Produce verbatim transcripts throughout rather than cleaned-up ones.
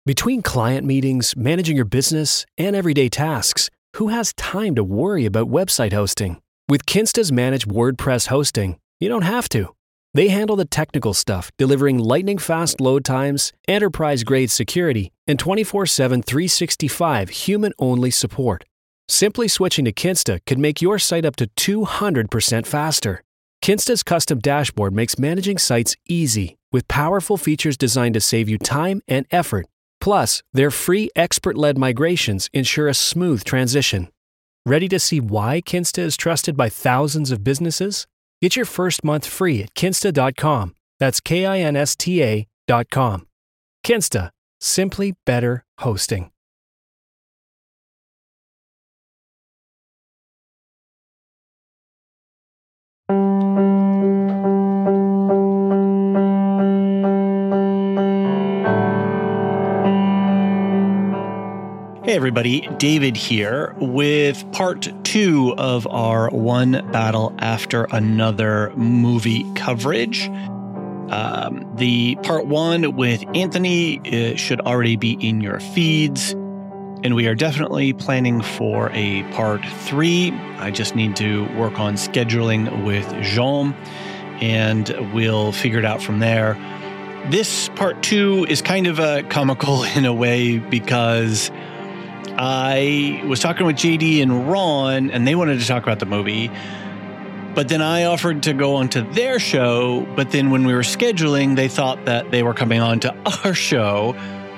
Between client meetings, managing your business, and everyday tasks, who has time to worry about website hosting? With Kinsta's managed WordPress hosting, you don't have to. They handle the technical stuff, delivering lightning-fast load times, enterprise-grade security, and twenty-four seven, three sixty-five human-only support. Simply switching to Kinsta could make your site up to two hundred percent faster. Kinsta's custom dashboard makes managing sites easy, with powerful features designed to save you time and effort. Plus, their free expert-led migrations ensure a smooth transition. Ready to see why Kinsta is trusted by thousands of businesses? Get your first month free at kinsta dot com. That's K I N S T A dot com. Kinsta. Simply better hosting. Hey everybody, David here with part two of our One Battle After Another movie coverage. Um, the part one with Anthony uh, should already be in your feeds, and we are definitely planning for a part three. I just need to work on scheduling with Jean, and we'll figure it out from there. This part two is kind of a comical in a way because I was talking with J D and Ron, and they wanted to talk about the movie. But then I offered to go onto their show. But then when we were scheduling, they thought that they were coming on to our show.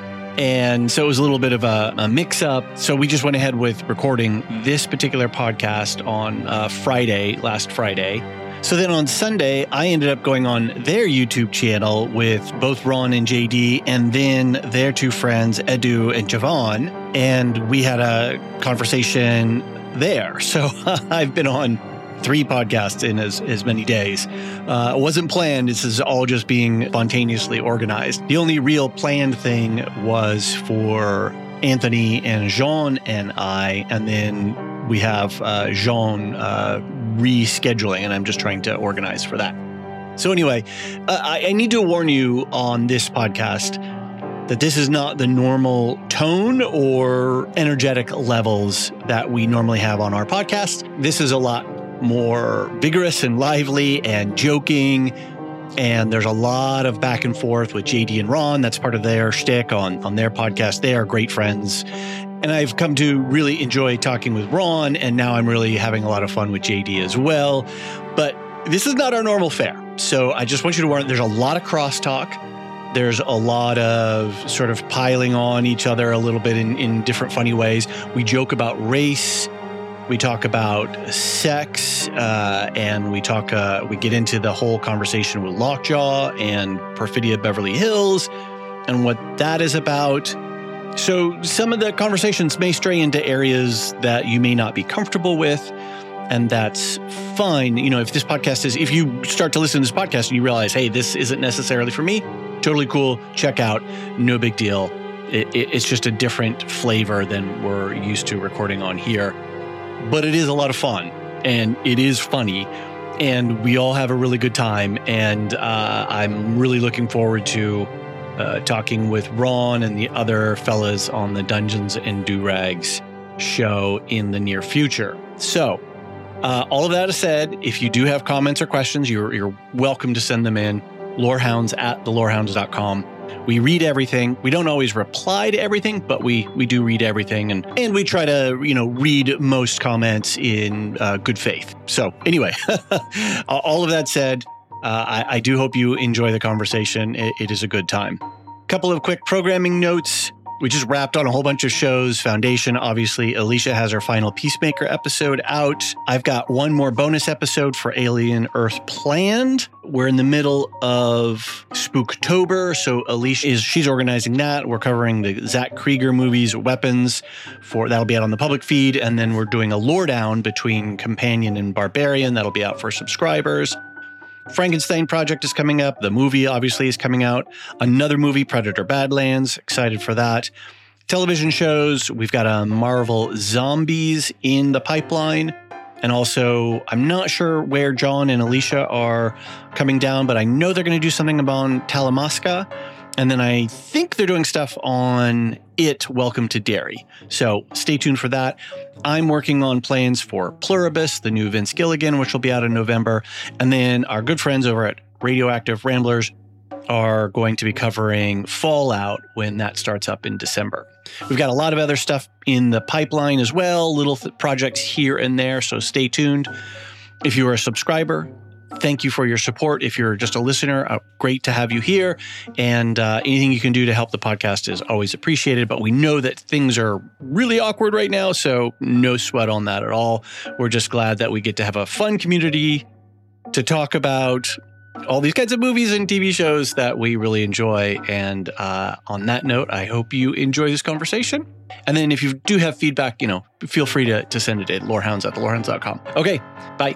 And so it was a little bit of a, a mix-up. So we just went ahead with recording this particular podcast on uh, Friday, last Friday. So then on Sunday, I ended up going on their YouTube channel with both Ron and J D, and then their two friends, Edu and Javon, and we had a conversation there. So I've been on three podcasts in as, as many days. Uh, it wasn't planned. This is all just being spontaneously organized. The only real planned thing was for Anthony and Jean and I, and then we have uh, Jean uh, rescheduling, and I'm just trying to organize for that. So anyway, uh, I, I need to warn you on this podcast that this is not the normal tone or energetic levels that we normally have on our podcast. This is a lot more vigorous and lively and joking, and there's a lot of back and forth with J D and Ron. That's part of their shtick on, on their podcast. They are great friends. And I've come to really enjoy talking with Ron, and now I'm really having a lot of fun with J D as well. But this is not our normal fare. So I just want you to warn, there's a lot of crosstalk. There's a lot of sort of piling on each other a little bit in, in different funny ways. We joke about race. We talk about sex, uh, and we talk. Uh, we get into the whole conversation with Lockjaw and Perfidia Beverly Hills and what that is about. So some of the conversations may stray into areas that you may not be comfortable with, and that's fine. You know, if this podcast is, if you start to listen to this podcast and you realize, hey, this isn't necessarily for me, totally cool. Check out. No big deal. It, it, it's just a different flavor than we're used to recording on here. But it is a lot of fun, and it is funny, and we all have a really good time. And uh, I'm really looking forward to Uh, talking with Ron and the other fellas on the Dungeons and Do-Rags show in the near future. So, uh, all of that said, if you do have comments or questions, you're, you're welcome to send them in. Lorehounds at the lorehounds dot com. We read everything. We don't always reply to everything, but we we do read everything, and and we try to you know read most comments in uh, good faith. So anyway, all of that said. Uh, I, I do hope you enjoy the conversation. It, it is a good time. Couple of quick programming notes. We just wrapped on a whole bunch of shows. Foundation, obviously. Alicia has her final Peacemaker episode out. I've got one more bonus episode for Alien Earth planned. We're in the middle of Spooktober, so Alicia is she's organizing that. We're covering the Zach Krieger movies, Weapons, for that'll be out on the public feed, and then we're doing a lore down between Companion and Barbarian. That'll be out for subscribers. Frankenstein Project is coming up. The movie obviously is coming out. Another movie, Predator Badlands. Excited for that. Television shows. We've got a Marvel Zombies in the pipeline. And also, I'm not sure where John and Alicia are coming down, but I know they're going to do something about Talamasca. And then I think they're doing stuff on It, Welcome to Derry. So stay tuned for that. I'm working on plans for Pluribus, the new Vince Gilligan, which will be out in November. And then our good friends over at Radioactive Ramblers are going to be covering Fallout when that starts up in December. We've got a lot of other stuff in the pipeline as well, little th- projects here and there, so stay tuned. If you are a subscriber, thank you for your support. If you're just a listener, uh, great to have you here. And uh, anything you can do to help the podcast is always appreciated. But we know that things are really awkward right now, so no sweat on that at all. We're just glad that we get to have a fun community to talk about all these kinds of movies and T V shows that we really enjoy. And uh, on that note, I hope you enjoy this conversation. And then if you do have feedback, you know, feel free to, to send it at lorehounds at the lorehounds dot com. Okay, bye.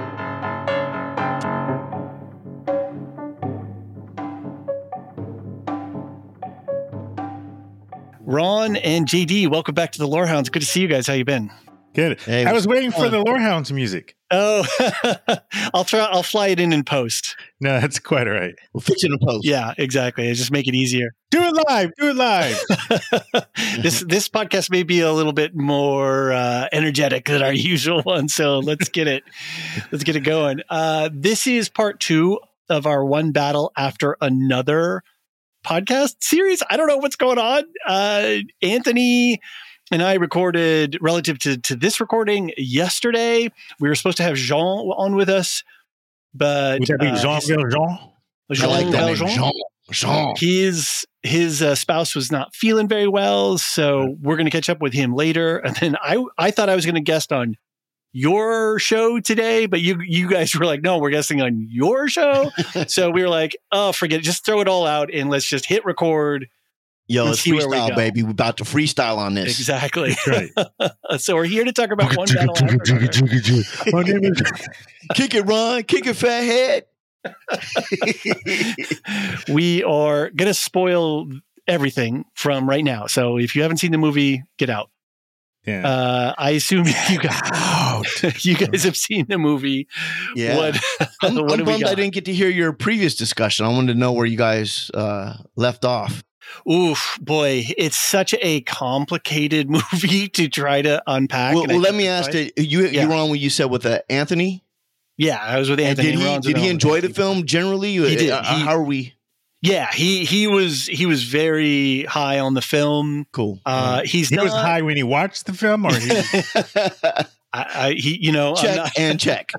Ron and J D, welcome back to the Lorehounds. Good to see you guys. How you been? Good. Hey, I was waiting for the Lorehounds music. Oh, I'll try. I'll fly it in in post. No, that's quite all right. We'll fix it in post. Yeah, exactly. Just make it easier. Do it live. Do it live. this this podcast may be a little bit more uh, energetic than our usual one, so let's get it. let's get it going. Uh, this is part two of our One Battle After Another podcast series. I don't know what's going on. Uh, Anthony and I recorded relative to, to this recording yesterday. We were supposed to have Jean on with us, but would that be uh, Jean Valjean? I like that name, Jean. Jean. His his uh, spouse was not feeling very well, so we're going to catch up with him later. And then I I thought I was going to guest on your show today, but you you guys were like, no, we're guesting on your show. So we were like, oh, forget it. Just throw it all out and let's just hit record. Yo, it's freestyle, we baby. We're about to freestyle on this. Exactly. Right. So we're here to talk about one battle after another. My name is Kick it, Ron. Kick it, fat head. We are going to spoil everything from right now. So if you haven't seen the movie, get out. Yeah. Uh, I assume you guys, you guys have seen the movie. Yeah. What, I'm, what I'm bummed I didn't get to hear your previous discussion. I wanted to know where you guys uh, left off. Oof, boy, it's such a complicated movie to try to unpack. Well, well let me right. ask you, you, yeah. you were on what you said with uh, Anthony? Yeah, I was with Anthony. And did he, did he enjoy the film generally? He did. Uh, he, how are we? Yeah, he he was he was very high on the film. Cool. Uh, he's he not, was high when he watched the film, or he, I, I he you know check I'm not, and check.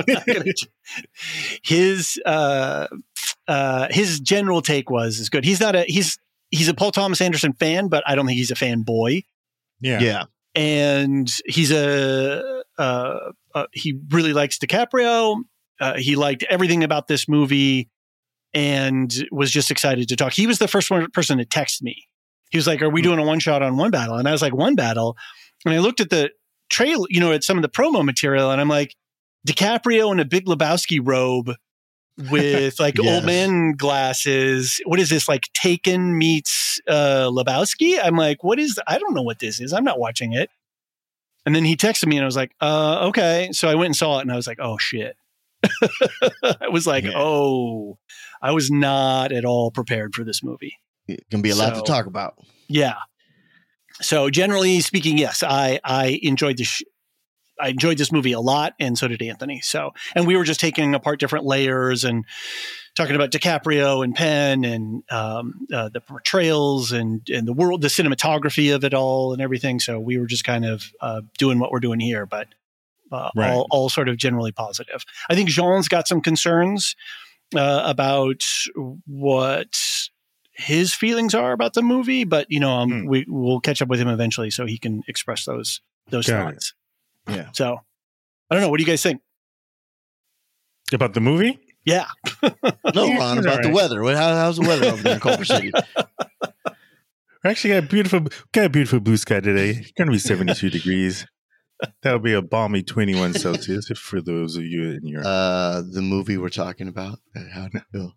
his uh uh his general take was is good. He's not a he's he's a Paul Thomas Anderson fan, but I don't think he's a fanboy. Yeah, yeah, and he's a uh, uh he really likes DiCaprio. Uh, he liked everything about this movie. And was just excited to talk. He was the first one person to text me. He was like, are we doing a one shot on One Battle? And I was like, One Battle? And I looked at the trailer, you know, at some of the promo material, and I'm like, DiCaprio in a Big Lebowski robe with like yes. old man glasses. What is this, like Taken meets uh, Lebowski? I'm like, what is, I don't know what this is. I'm not watching it. And then he texted me and I was like, uh, okay. So I went and saw it and I was like, oh shit. I was like, yeah. oh, I was not at all prepared for this movie. It can be a lot so, to talk about. Yeah. So generally speaking, yes, I, I enjoyed this. Sh- I enjoyed this movie a lot. And so did Anthony. So, and we were just taking apart different layers and talking about DiCaprio and Penn and um, uh, the portrayals and, and the world, the cinematography of it all and everything. So we were just kind of uh, doing what we're doing here, but Uh, right. all, all sort of generally positive. I think Jean's got some concerns uh, about what his feelings are about the movie, but you know, um, hmm. we will catch up with him eventually so he can express those those got thoughts. It. Yeah. So I don't know. What do you guys think about the movie? Yeah. No, Ron, about right. the weather. How, how's the weather over there in Culver City? We actually got a beautiful, got a beautiful blue sky today. It's going to be seventy-two degrees. That would be a balmy twenty-one Celsius for those of you in Europe. Uh, the movie we're talking about. How did it feel?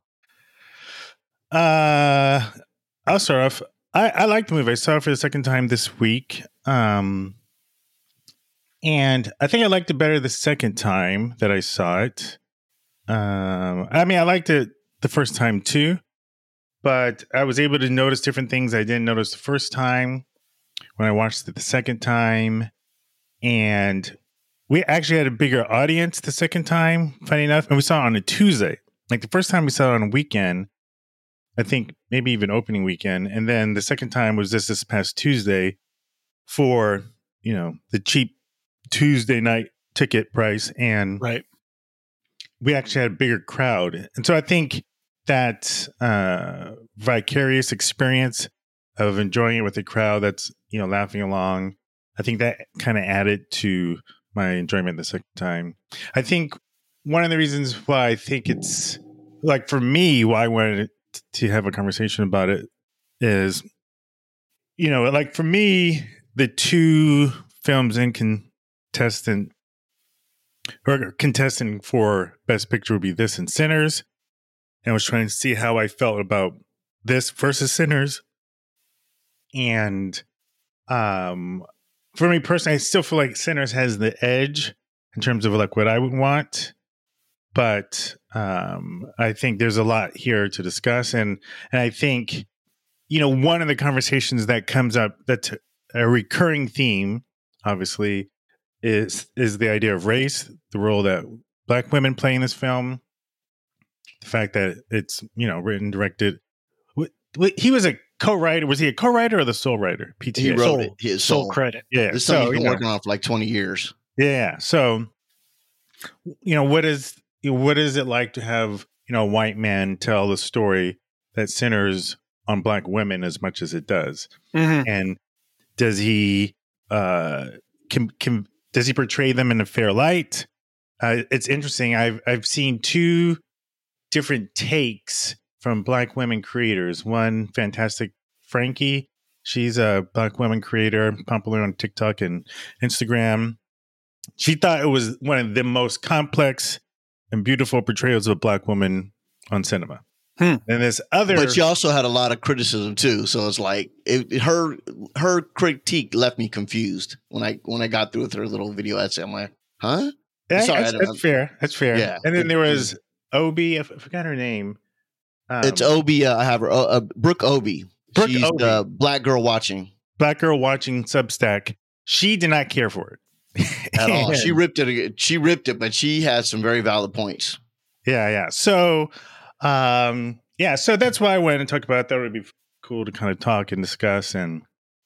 Uh, I'll start off. I, I like the movie. I saw it for the second time this week. Um, and I think I liked it better the second time that I saw it. Um, I mean, I liked it the first time too. but I was able to notice different things I didn't notice the first time when I watched it the second time. And we actually had a bigger audience the second time, funny enough. And we saw it on a Tuesday. Like the first time we saw it on a weekend, I think maybe even opening weekend. And then the second time was just this past Tuesday for, you know, the cheap Tuesday night ticket price. And Right. we actually had a bigger crowd. And so I think that uh, vicarious experience of enjoying it with a crowd that's, you know, laughing along, I think that kind of added to my enjoyment the second time. I think one of the reasons why I think it's like for me, why I wanted to have a conversation about it is, you know, like for me, the two films in contestant or contesting for Best Picture would be this and Sinners. And I was trying to see how I felt about this versus Sinners. And um, for me personally, I still feel like Sinners has the edge in terms of like what I would want. But um, I think there's a lot here to discuss. And, and I think, you know, one of the conversations that comes up, that's a recurring theme, obviously, is is the idea of race, the role that Black women play in this film, the fact that it's, you know, written, directed. He was a co-writer. Was he a co-writer or the sole writer? P T A. He wrote Sole, it. His sole soul. credit. Yeah. This so, thing he's been you know, working on for like twenty years. Yeah. So, you know, what is what is it like to have, you know, a white man tell the story that centers on Black women as much as it does? Mm-hmm. And does he uh, can, can, does he portray them in a fair light? Uh, it's interesting. I've I've seen two different takes from Black women creators. One, Fantastic Frankie. She's a Black women creator, popular on TikTok and Instagram. She thought it was one of the most complex and beautiful portrayals of a Black woman on cinema. Hmm. And this other, But she also had a lot of criticism too. So it's like it, it- her her critique left me confused when I when I got through with her little video essay. I'm like, huh? Yeah, Sorry, I that's, don't that's know. fair. That's fair. Yeah. And then there was Obi. I f- I forgot her name. Um, It's Obi. Uh, I have her. Uh, uh, Brooke Obi. Brooke She's Obi. the Black girl watching Black girl watching Substack. She did not care for it at all. She ripped it. She ripped it, but she had some very valid points. Yeah, yeah. So, um, yeah. So that's why I wanted to talk about it. That would be cool to kind of talk and discuss, and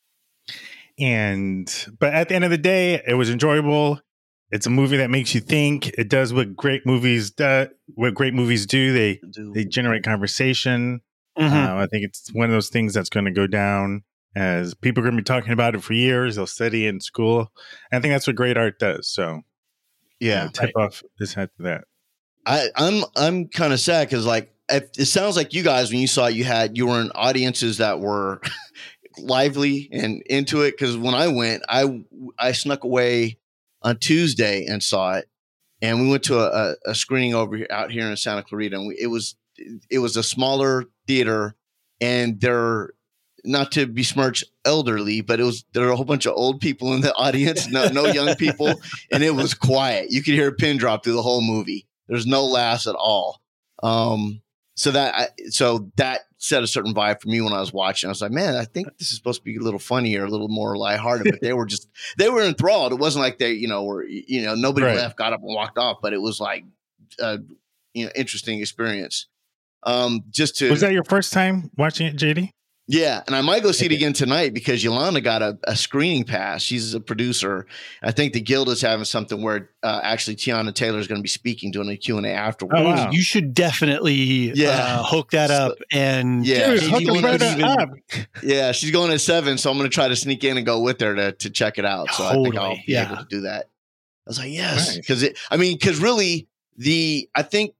and. But at the end of the day, it was enjoyable. It's a movie that makes you think. It does what great movies do. What great movies do. They they generate conversation. Mm-hmm. Uh, I think it's one of those things that's going to go down as people are going to be talking about it for years. They'll study it in school. And I think that's what great art does. So, Yeah, uh, tip off this hat to that. I, I'm I'm kind of sad because like if, it sounds like you guys when you saw it, you had you were in audiences that were lively and into it. Because when I went, I I snuck away on Tuesday and saw it, and we went to a, a screening over here, out here in Santa Clarita, and we, it was it was a smaller theater, and they're not to besmirch elderly, but it was there were a whole bunch of old people in the audience, no no young people, and it was quiet. You could hear a pin drop through the whole movie. There's no laughs at all. Um, so that I, so that set a certain vibe for me when I was watching. I was like, man, I think this is supposed to be a little funnier, a little more lighthearted. But they were just they were enthralled. It wasn't like they, you know, were you know nobody Right. left, got up and walked off. But it was like, a, you know, interesting experience. Um, just to Was that your first time watching it, J D? yeah, and I might go see it again tonight because Yolanda got a, a screening pass. She's a producer. I think the Guild is having something where uh, actually Tiana Taylor is going to be speaking, doing a Q and A afterwards. Oh, wow. You should definitely Yeah. uh, hook that So- up. And Yeah, Dude, she's hook going the to brother even- up. Yeah, she's going at seven, so I'm going to try to sneak in and go with her to to check it out. So I think I'll Totally, be yeah. able to do that. I was like, yes, Nice. because it. I mean, because really, the I think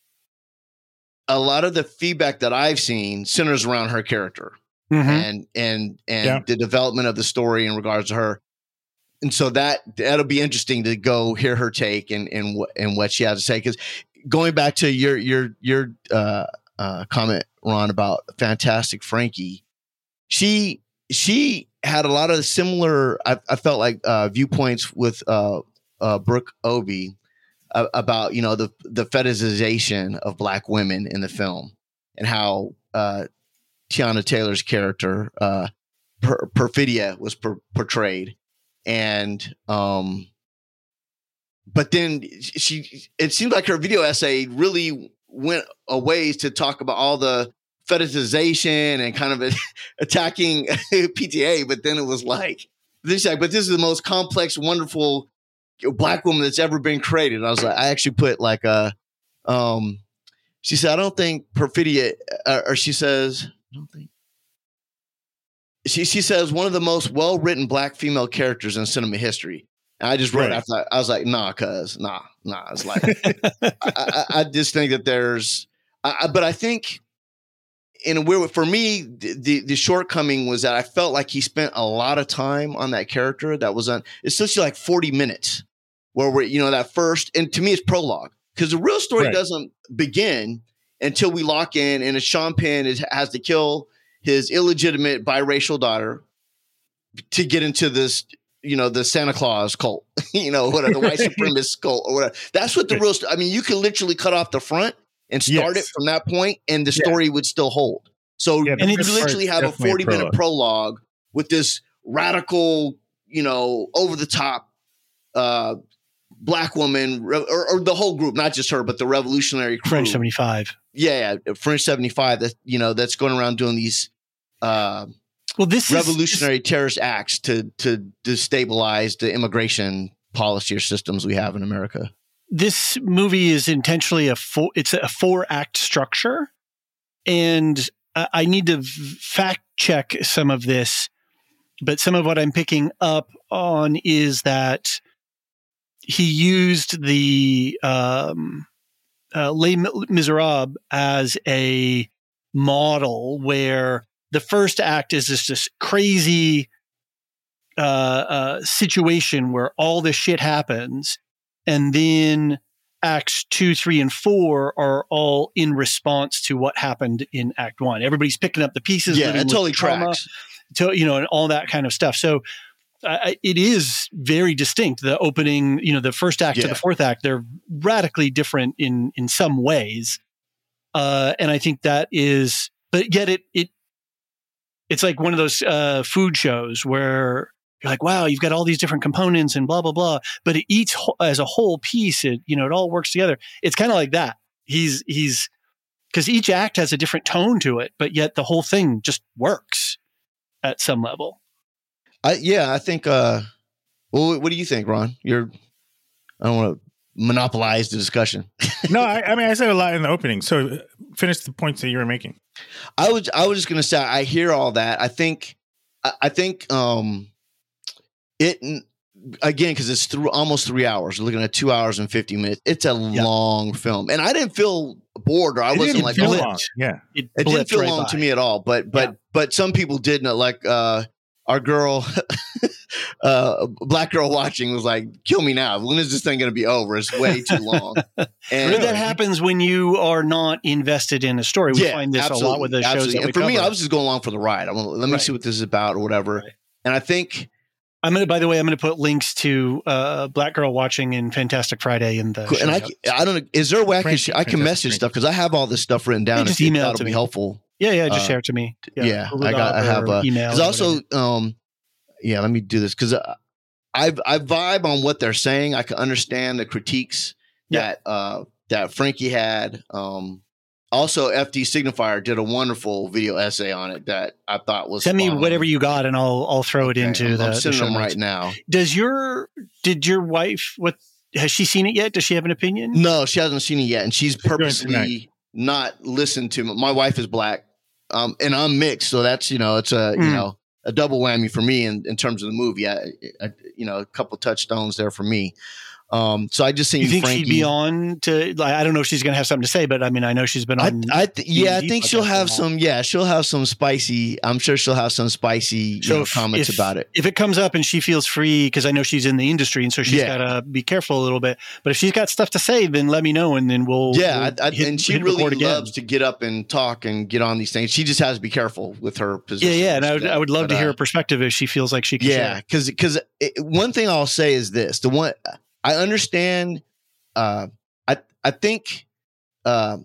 a lot of the feedback that I've seen centers around her character. Mhm. and and and Yeah. the development of the story in regards to her, and so that that'll be interesting to go hear her take and and what and what she has to say. Because going back to your your your uh, uh, comment, Ron, about Fantastic Frankie, she she had a lot of similar. I, I felt like uh, viewpoints with uh, uh, Brooke Obi uh, about you know the the fetishization of Black women in the film and how. Uh, Tiana Taylor's character, uh, per- Perfidia, was per- portrayed, and um, but then she, it seemed like her video essay really went a ways to talk about all the fetishization and kind of attacking P T A, but then it was like this, like, but this is the most complex, wonderful Black woman that's ever been created. And I was like, I actually put like a, um, she said, I don't think Perfidia, uh, or she says, I don't think. She she says one of the most well written Black female characters in cinema history. And I just wrote Right. after I was like, nah, cuz nah, nah. It's like I, I, I just think that there's, I, but I think in a weird way, for me, the the shortcoming was that I felt like he spent a lot of time on that character that was on. It's essentially like forty minutes where we're, you know, that first, and to me it's prologue, because the real story Right. doesn't begin until we lock in, and Sean Penn is, has to kill his illegitimate biracial daughter to get into this, you know, the Santa Claus cult, you know, whatever, the white supremacist cult or whatever. That's what the real, st- I mean, you could literally cut off the front and start Yes. it from that point, and the Yeah. story would still hold. So Yeah, And you it's literally have a definitely a forty minute prologue. prologue with this radical, you know, over the top, uh, Black woman, or, or the whole group, not just her, but the revolutionary crew. French seventy-five. Yeah, yeah, French seventy-five. That, you know, that's going around doing these uh, Well, this revolutionary terrorist acts to to destabilize the immigration policy or systems we have in America. this movie is intentionally a four, it's a four act structure. And I I need to v- fact check some of this, but some of what I'm picking up on is that he used the um, uh, Les Miserables as a model where the first act is just this crazy uh, uh, situation where all this shit happens. And then acts two, three, and four are all in response to what happened in act one. Everybody's picking up the pieces. Yeah, living it with totally the trauma, tracks. to, you know, and all that kind of stuff. So uh, it is very distinct. The opening, you know, the first act to Yeah. the fourth act, they're radically different in, in some ways. Uh, and I think that is, but yet it, it, it's like one of those uh, food shows where you're like, wow, you've got all these different components and blah, blah, blah. But it eats wh- as a whole piece. It, you know, it all works together. It's kind of like that. He's, he's, because each act has a different tone to it, but yet the whole thing just works at some level. I, yeah, I think. Uh, well, what do you think, Ron? You're. I don't want to monopolize the discussion. No, I, I mean, I said a lot in the opening. So uh, finish the points that you were making. I was. I was just going to say. I hear all that. I think. I, I think. Um, it again because it's through almost three hours. We're looking at two hours and fifty minutes. It's a Yeah. long film, and I didn't feel bored or I It wasn't didn't like, feel oh, long. Yeah. It, it didn't blipped feel right long by. to me at all. But but Yeah. but some people did not like. Uh, our girl, uh, black girl watching was like, "Kill me now! When is this thing going to be over? It's way too long." And But that happens when you are not invested in a story. We find this a lot with the shows absolutely. that we And for me, cover. I was just going along for the ride. I'm gonna, let me Right. see what this is about or whatever. Right. And I think I'm gonna. By the way, I'm gonna put links to uh, Black Girl Watching and Fantastic Friday in the. Cool. show And I, notes. I don't know. Is there a way I can, Frank- sh- I can Fantastic message Frank. stuff because I have all this stuff written down. Yeah, just if you email thought it it'd to be me. helpful. Yeah, yeah. Just uh, share it to me. Yeah, Google I got. Doc I have or a email. because or also, whatever. um, yeah. Let me do this because I, I I vibe on what they're saying. I can understand the critiques Yeah. that uh that Frankie had. Um, also, F D Signifier did a wonderful video essay on it that I thought was. Send me spot on. whatever you got, and I'll I'll throw it Okay, into I'm, the. I'm the sending show them notes. right now. Does your did your wife what has she seen it yet? Does she have an opinion? No, she hasn't seen it yet, and she's doing it purposely tonight. not listened to. My wife is black, um, and I'm mixed, so that's you know, it's a you Mm. know a double whammy for me in, in terms of the movie. I, I, you know, a couple touchstones there for me. Um, so I just seen You think Frankie. she'd be on to? Like, I don't know if she's going to have something to say, but I mean, I know she's been I, on. I th- yeah, I D think podcast she'll for a have while. some. Yeah, she'll have some spicy. I'm sure she'll have some spicy you So know, if- comments if- about it. If it comes up and she feels free, because I know she's in the industry, and so she's Yeah. got to be careful a little bit. But if she's got stuff to say, then let me know, and then we'll. Yeah, we'll I, I, hit- and she hit really record again. loves to get up and talk and get on these things. She just has to be careful with her Yeah, position. yeah, and I would, I would love But, to hear uh, her perspective if she feels like she can. Yeah, share. because because one thing I'll say is this: the one I understand. Uh, I I think uh,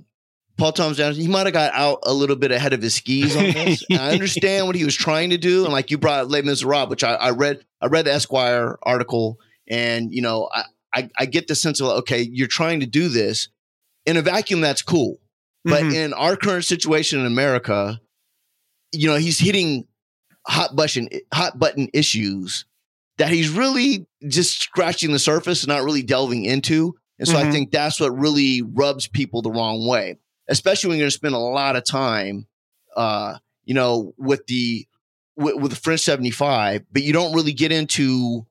Paul Thomas Anderson, he might have got out a little bit ahead of his skis on this. And I understand what he was trying to do. And like you brought up Les Miserables, which I, I read, I read the Esquire article, and, you know, I, I, I get the sense of, okay, you're trying to do this in a vacuum. That's cool. But mm-hmm. in our current situation in America, you know, he's hitting hot button, hot button issues that he's really just scratching the surface and not really delving into. And so mm-hmm. I think that's what really rubs people the wrong way, especially when you're going to spend a lot of time, uh, you know, with the, with, with the French seventy-five, but you don't really get into,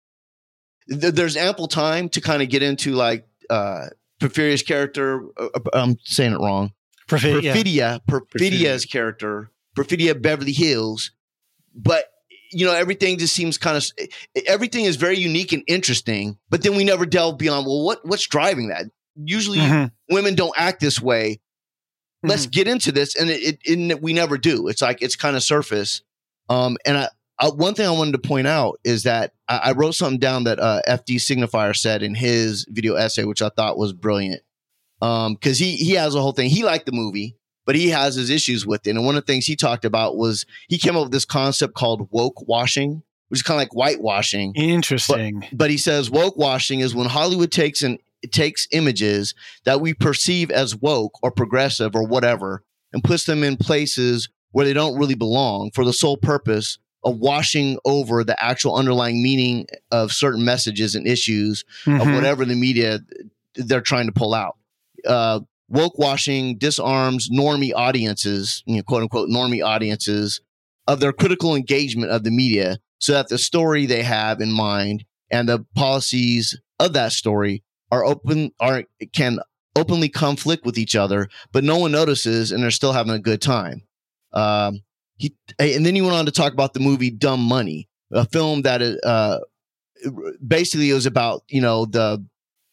th- there's ample time to kind of get into like, uh, Porphyria's character, uh, I'm saying it wrong. Perfidia, Perfidia, Perfidia's character, Perfidia Beverly Hills. But, you know, everything just seems kind of, everything is very unique and interesting, but then we never delve beyond, well, what what's driving that? Usually mm-hmm. women don't act this way. Mm-hmm. Let's get into this. And it, it, it we never do. It's like, it's kind of surface. Um, and I, I, one thing I wanted to point out is that I, I wrote something down that uh, F D Signifier said in his video essay, which I thought was brilliant. Um, cause he, he has a whole thing. He liked the movie, but he has his issues with it. And one of the things he talked about was he came up with this concept called woke washing, which is kind of like whitewashing. Interesting. But, but he says woke washing is when Hollywood takes and takes images that we perceive as woke or progressive or whatever, and puts them in places where they don't really belong for the sole purpose of washing over the actual underlying meaning of certain messages and issues mm-hmm. of whatever the media they're trying to pull out. Uh, woke washing disarms normie audiences, you know, quote unquote, normie audiences of their critical engagement of the media so that the story they have in mind and the policies of that story are open, are, can openly conflict with each other, but no one notices and they're still having a good time. Um, he, and then he went on to talk about the movie Dumb Money, a film that, uh, basically it was about, you know, the,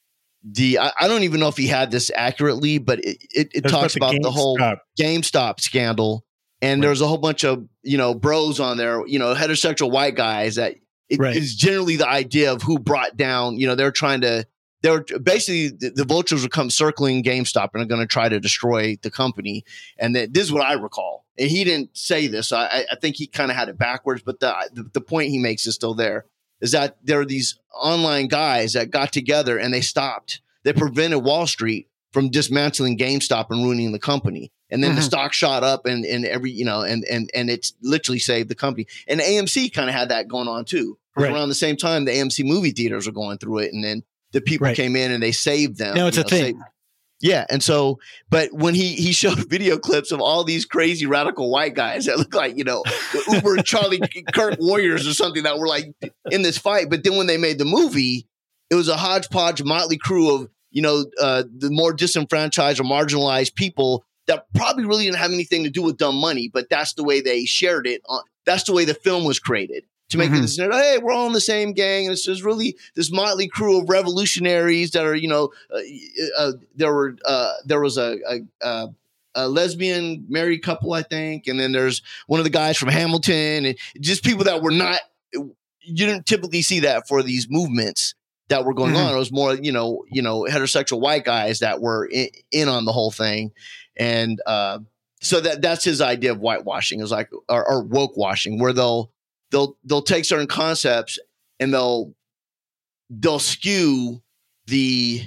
The I, I don't even know if he had this accurately, but it, it, it talks about the, about the whole GameStop scandal. And right. there's a whole bunch of, you know, bros on there, you know, heterosexual white guys that it right. is generally the idea of who brought down, you know, they're trying to, they're basically the, the vultures would come circling GameStop and are going to try to destroy the company. And that, this is what I recall. And he didn't say this. I, I think he kind of had it backwards, but the, the the point he makes is still there. Is that there are these online guys that got together and they stopped. They prevented Wall Street from dismantling GameStop and ruining the company. And then mm-hmm. the stock shot up and, and every, you know, and, and, and it's literally saved the company. And A M C kind of had that going on too. Right. Around the same time, the A M C movie theaters were going through it. And then the people right. came in and they saved them. No, it's a know, thing. Saved, yeah. And so, but when he, he showed video clips of all these crazy radical white guys that look like, you know, Uber Charlie Kirk warriors or something that were like in this fight. But then when they made the movie, it was a hodgepodge motley crew of, you know, uh, the more disenfranchised or marginalized people that probably really didn't have anything to do with Dumb Money, but that's the way they shared it. On, that's the way the film was created. To make mm-hmm. this, hey, we're all in the same gang. And it's just really this motley crew of revolutionaries that are, you know, uh, uh, there were, uh, there was a, a, a lesbian married couple, I think. And then there's one of the guys from Hamilton and just people that were not, you didn't typically see that for these movements that were going mm-hmm. on. It was more, you know, you know, heterosexual white guys that were in, in on the whole thing. And, uh, so that that's his idea of whitewashing is like, or, or woke washing, where they'll, They'll they'll take certain concepts and they'll they'll skew the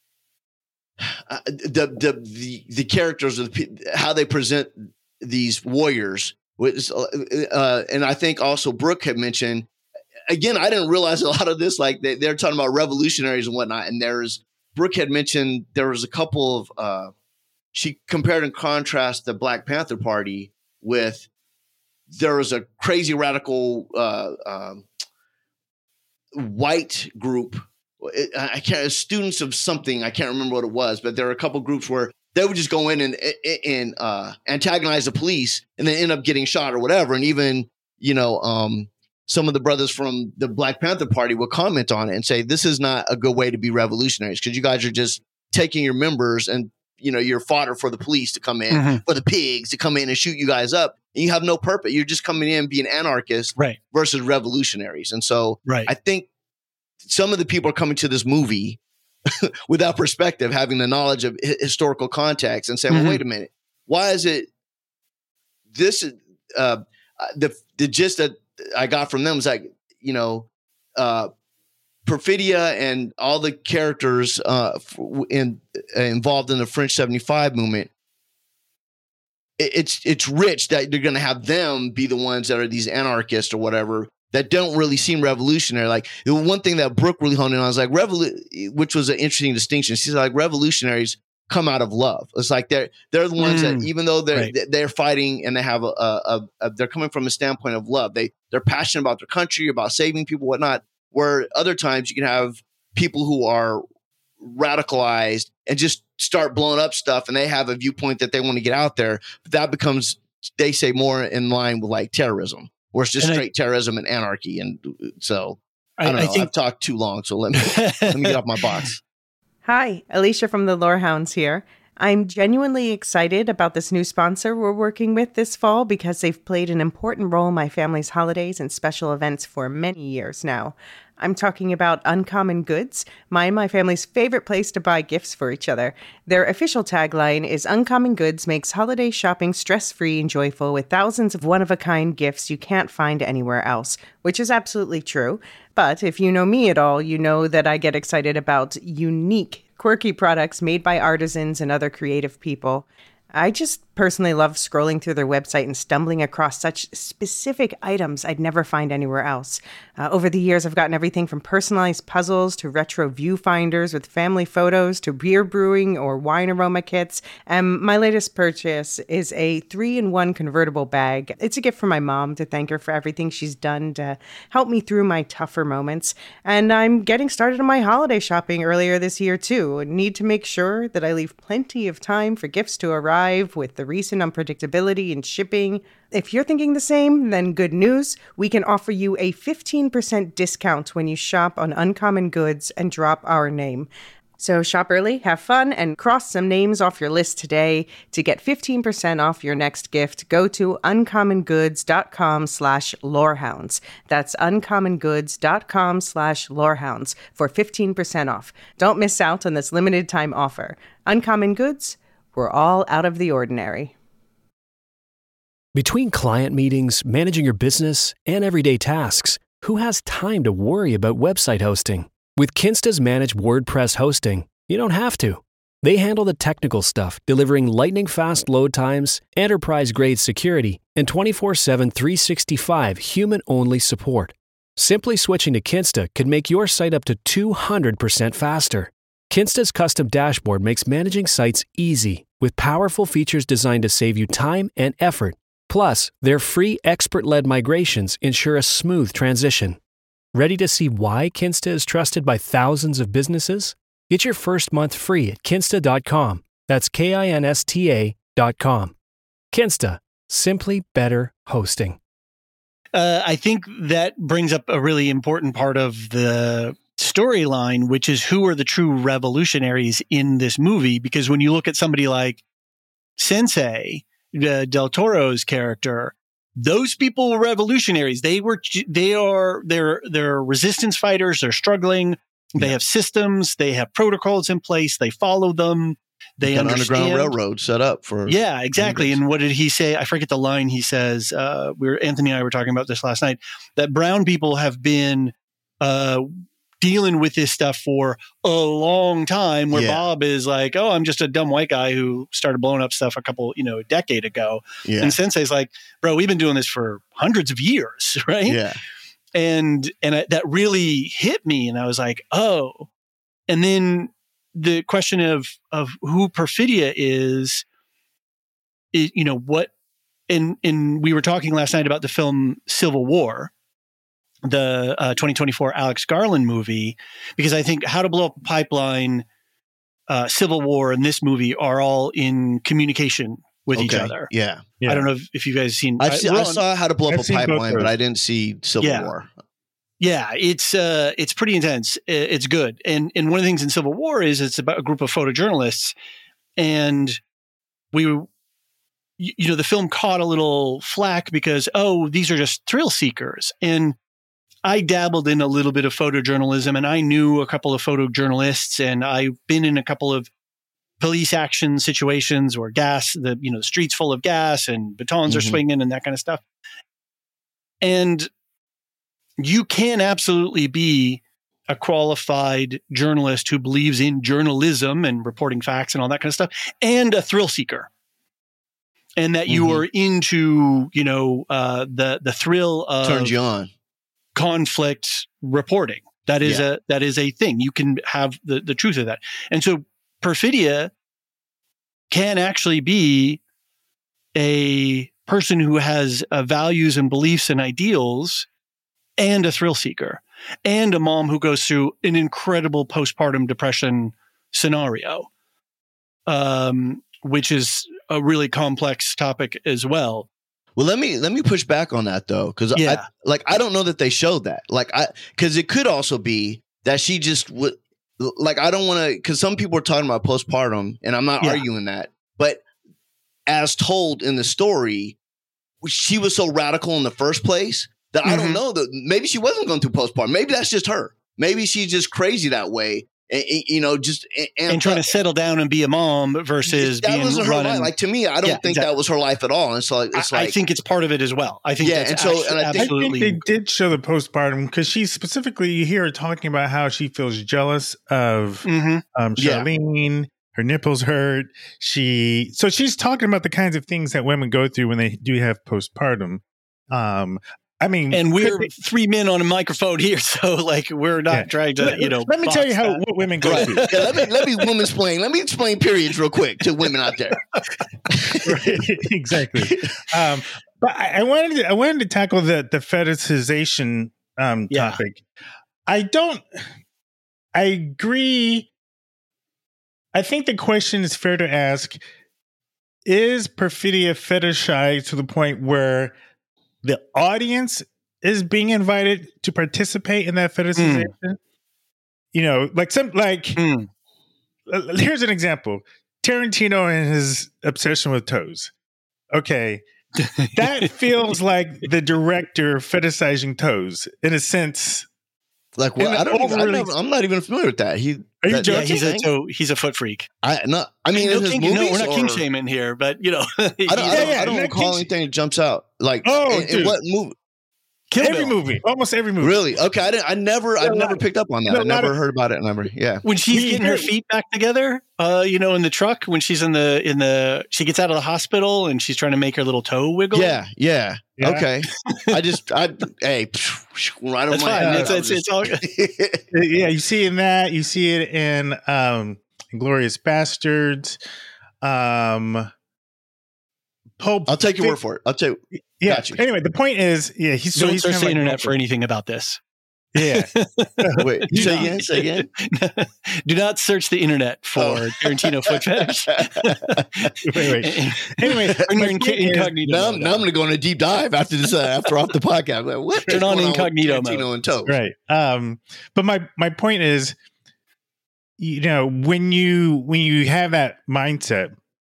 uh, the, the the the characters of the, how they present these warriors. Uh, and I think also Brooke had mentioned again. I didn't realize a lot of this. Like they, they're talking about revolutionaries and whatnot. And there's Brooke had mentioned there was a couple of uh, she compared and contrast the Black Panther Party with. There was a crazy radical uh, um, white group. I can't students of something. I can't remember what it was, but there were a couple groups where they would just go in and and uh, antagonize the police, and then end up getting shot or whatever. And even you know, um, some of the brothers from the Black Panther Party would comment on it and say, "This is not a good way to be revolutionaries because you guys are just taking your members and." You know, you're fodder for the police to come in, mm-hmm. for the pigs to come in and shoot you guys up. And you have no purpose. You're just coming in being anarchists right. versus revolutionaries. And so right. I think some of the people are coming to this movie without perspective, having the knowledge of hi- historical context and saying, Mhm. well, wait a minute, why is it this? Uh, the the gist that I got from them was like, you know, uh, Perfidia and all the characters uh, in, uh, involved in the French seventy-five movement. It, it's it's rich that they're going to have them be the ones that are these anarchists or whatever that don't really seem revolutionary. Like the one thing that Brooke really honed in on was like revolu- which was an interesting distinction. She's like revolutionaries come out of love. It's like they're they're the ones Mm, that even though they're right. they're fighting and they have a, a, a they're coming from a standpoint of love. They they're passionate about their country, about saving people, whatnot. Where other times you can have people who are radicalized and just start blowing up stuff, and they have a viewpoint that they want to get out there. But that becomes, they say, more in line with like terrorism, where it's just And I- straight terrorism and anarchy. And so I, don't I, know. I think I've talked too long, so let me let me get off my box. Hi, Alicia from the Lorehounds here. I'm genuinely excited about this new sponsor we're working with this fall because they've played an important role in my family's holidays and special events for many years now. I'm talking about Uncommon Goods, my and my family's favorite place to buy gifts for each other. Their official tagline is Uncommon Goods makes holiday shopping stress-free and joyful with thousands of one-of-a-kind gifts you can't find anywhere else, which is absolutely true. But if you know me at all, you know that I get excited about unique, quirky products made by artisans and other creative people. I just personally love scrolling through their website and stumbling across such specific items I'd never find anywhere else. Uh, over the years, I've gotten everything from personalized puzzles to retro viewfinders with family photos to beer brewing or wine aroma kits. And my latest purchase is a three-in-one convertible bag. It's a gift for my mom to thank her for everything she's done to help me through my tougher moments. And I'm getting started on my holiday shopping earlier this year, too. I need to make sure that I leave plenty of time for gifts to arrive with the recent unpredictability in shipping. If you're thinking the same, then good news. We can offer you a fifteen percent discount when you shop on Uncommon Goods and drop our name. So shop early, have fun, and cross some names off your list today. To get fifteen percent off your next gift, go to uncommongoods.com slash lorehounds. That's uncommongoods.com slash lorehounds for fifteen percent off. Don't miss out on this limited time offer. Uncommon Goods, we're all out of the ordinary. Between client meetings, managing your business, and everyday tasks, who has time to worry about website hosting? With Kinsta's managed WordPress hosting, you don't have to. They handle the technical stuff, delivering lightning-fast load times, enterprise-grade security, and twenty-four seven, three sixty-five human-only support. Simply switching to Kinsta could make your site up to two hundred percent faster. Kinsta's custom dashboard makes managing sites easy, with powerful features designed to save you time and effort. Plus, their free expert-led migrations ensure a smooth transition. Ready to see why Kinsta is trusted by thousands of businesses? Get your first month free at kinsta dot com. That's K I N S T A dot com. Kinsta, simply better hosting. Uh, I think that brings up a really important part of the storyline, which is who are the true revolutionaries in this movie? Because when you look at somebody like Sensei, uh, Del Toro's character, those people were revolutionaries. They were, they are, they're, they're resistance fighters. They're struggling. They Yeah. have systems. They have protocols in place. They follow them. They Got an understand. underground railroad set up for. Yeah, exactly. immigrants. And what did he say? I forget the line he says. Uh, we were, Anthony and I were talking about this last night, that brown people have been uh, dealing with this stuff for a long time, where Yeah. Bob is like, oh, I'm just a dumb white guy who started blowing up stuff a couple, you know, a decade ago. Yeah. And Sensei's like, bro, we've been doing this for hundreds of years, right? Yeah. And and I, that really hit me, and I was like, oh. And then the question of of who Perfidia is, is you know what, and and we were talking last night about the film Civil War, the uh, twenty twenty-four Alex Garland movie, because I think How to Blow Up a Pipeline, uh, Civil War, and this movie are all in communication with each Okay. other. Yeah. Yeah. I don't know if, if you guys have seen. I've seen, we're I on- saw How to Blow Up I've a seen both Pipeline, but those. I didn't see Civil Yeah. War. Yeah, it's uh, it's pretty intense. I- It's good, and and one of the things in Civil War is it's about a group of photojournalists, and we, you you know, the film caught a little flack because oh, these are just thrill seekers, and I dabbled in a little bit of photojournalism, and I knew a couple of photojournalists, and I've been in a couple of police action situations where gas, the you know, the streets full of gas and batons mm-hmm. are swinging and that kind of stuff. And you can absolutely be a qualified journalist who believes in journalism and reporting facts and all that kind of stuff, and a thrill seeker. And that you mm-hmm. are into, you know, uh, the the thrill of turns you on conflict reporting. That is yeah. a that is a thing. You can have the the truth of that. And so Perfidia can actually be a person who has uh, values and beliefs and ideals, and a thrill seeker, and a mom who goes through an incredible postpartum depression scenario, um, which is a really complex topic as well. Well, let me let me push back on that though, because yeah. I like I don't know that they showed that. Like I because it could also be that she just would like I don't want to because some people are talking about postpartum, and I'm not yeah. arguing that, but as told in the story, she was so radical in the first place that mm-hmm. I don't know that maybe she wasn't going through postpartum. Maybe that's just her. Maybe she's just crazy that way. And, you know, just and, and trying to settle down and be a mom versus that being wasn't her running. life. Like to me, I don't yeah, think exactly. that was her life at all. And so it's I, like I think it's part of it as well. I think yeah, that's and so and I think, absolutely. I think they did show the postpartum because she specifically you hear her talking about how she feels jealous of mm-hmm. um, Charlene. Yeah. Her nipples hurt. She so she's talking about the kinds of things that women go through when they do have postpartum. Um, I mean, and we're they, three men on a microphone here, so like we're not yeah. trying to, you know. Let me tell you how what women go right. through. Yeah, let me let me women explain. Let me explain periods real quick to women out there. Right, exactly. Um, but I, I wanted to, I wanted to tackle the the fetishization um, yeah. topic. I don't. I agree. I think the question is fair to ask: is Perfidia fetishized to the point where the audience is being invited to participate in that fetishization? Mm. You know, like some like. Mm. Uh, here's an example: Tarantino and his obsession with toes. Okay, that feels like the director fetishizing toes in a sense. Like, well, I don't. Even, I never, I'm not even familiar with that. He are you that, joking? Yeah, he's a toe, he's a foot freak. I not. I mean, no, in his king, movies, no, we're not or, king shaming here, but you know, I don't. I don't, yeah, yeah, I don't recall anything that jumps out. Like, oh, in, in what movie? Kill every Bill. movie, almost every movie. Really? Okay, I didn't. I never. No, I've never picked up on that. No, I never heard about it. Never. Yeah. When she's getting her feet back together, uh, you know, in the truck, when she's in the in the, she gets out of the hospital and she's trying to make her little toe wiggle. Yeah. Yeah. yeah. Okay. I just. I. Hey. Right That's fine. Head, it's, it's, just, it's all good. Yeah, you see in that. You see it in um, Inglourious Bastards. Um, Pulp I'll take your word for it. I'll take. Yeah. Anyway, the point is, yeah, he's so don't he's search the like internet for anything about this. Yeah. Wait. Do say not, again. Say again. Do not search the internet for oh. Tarantino foot fetish. wait, wait. Anyway, incognito. Now, now I'm going to go on a deep dive after this. Uh, after off the podcast, like, what? Turn on incognito on Tarantino and toe. Right. Um. But my my point is, you know, when you when you have that mindset,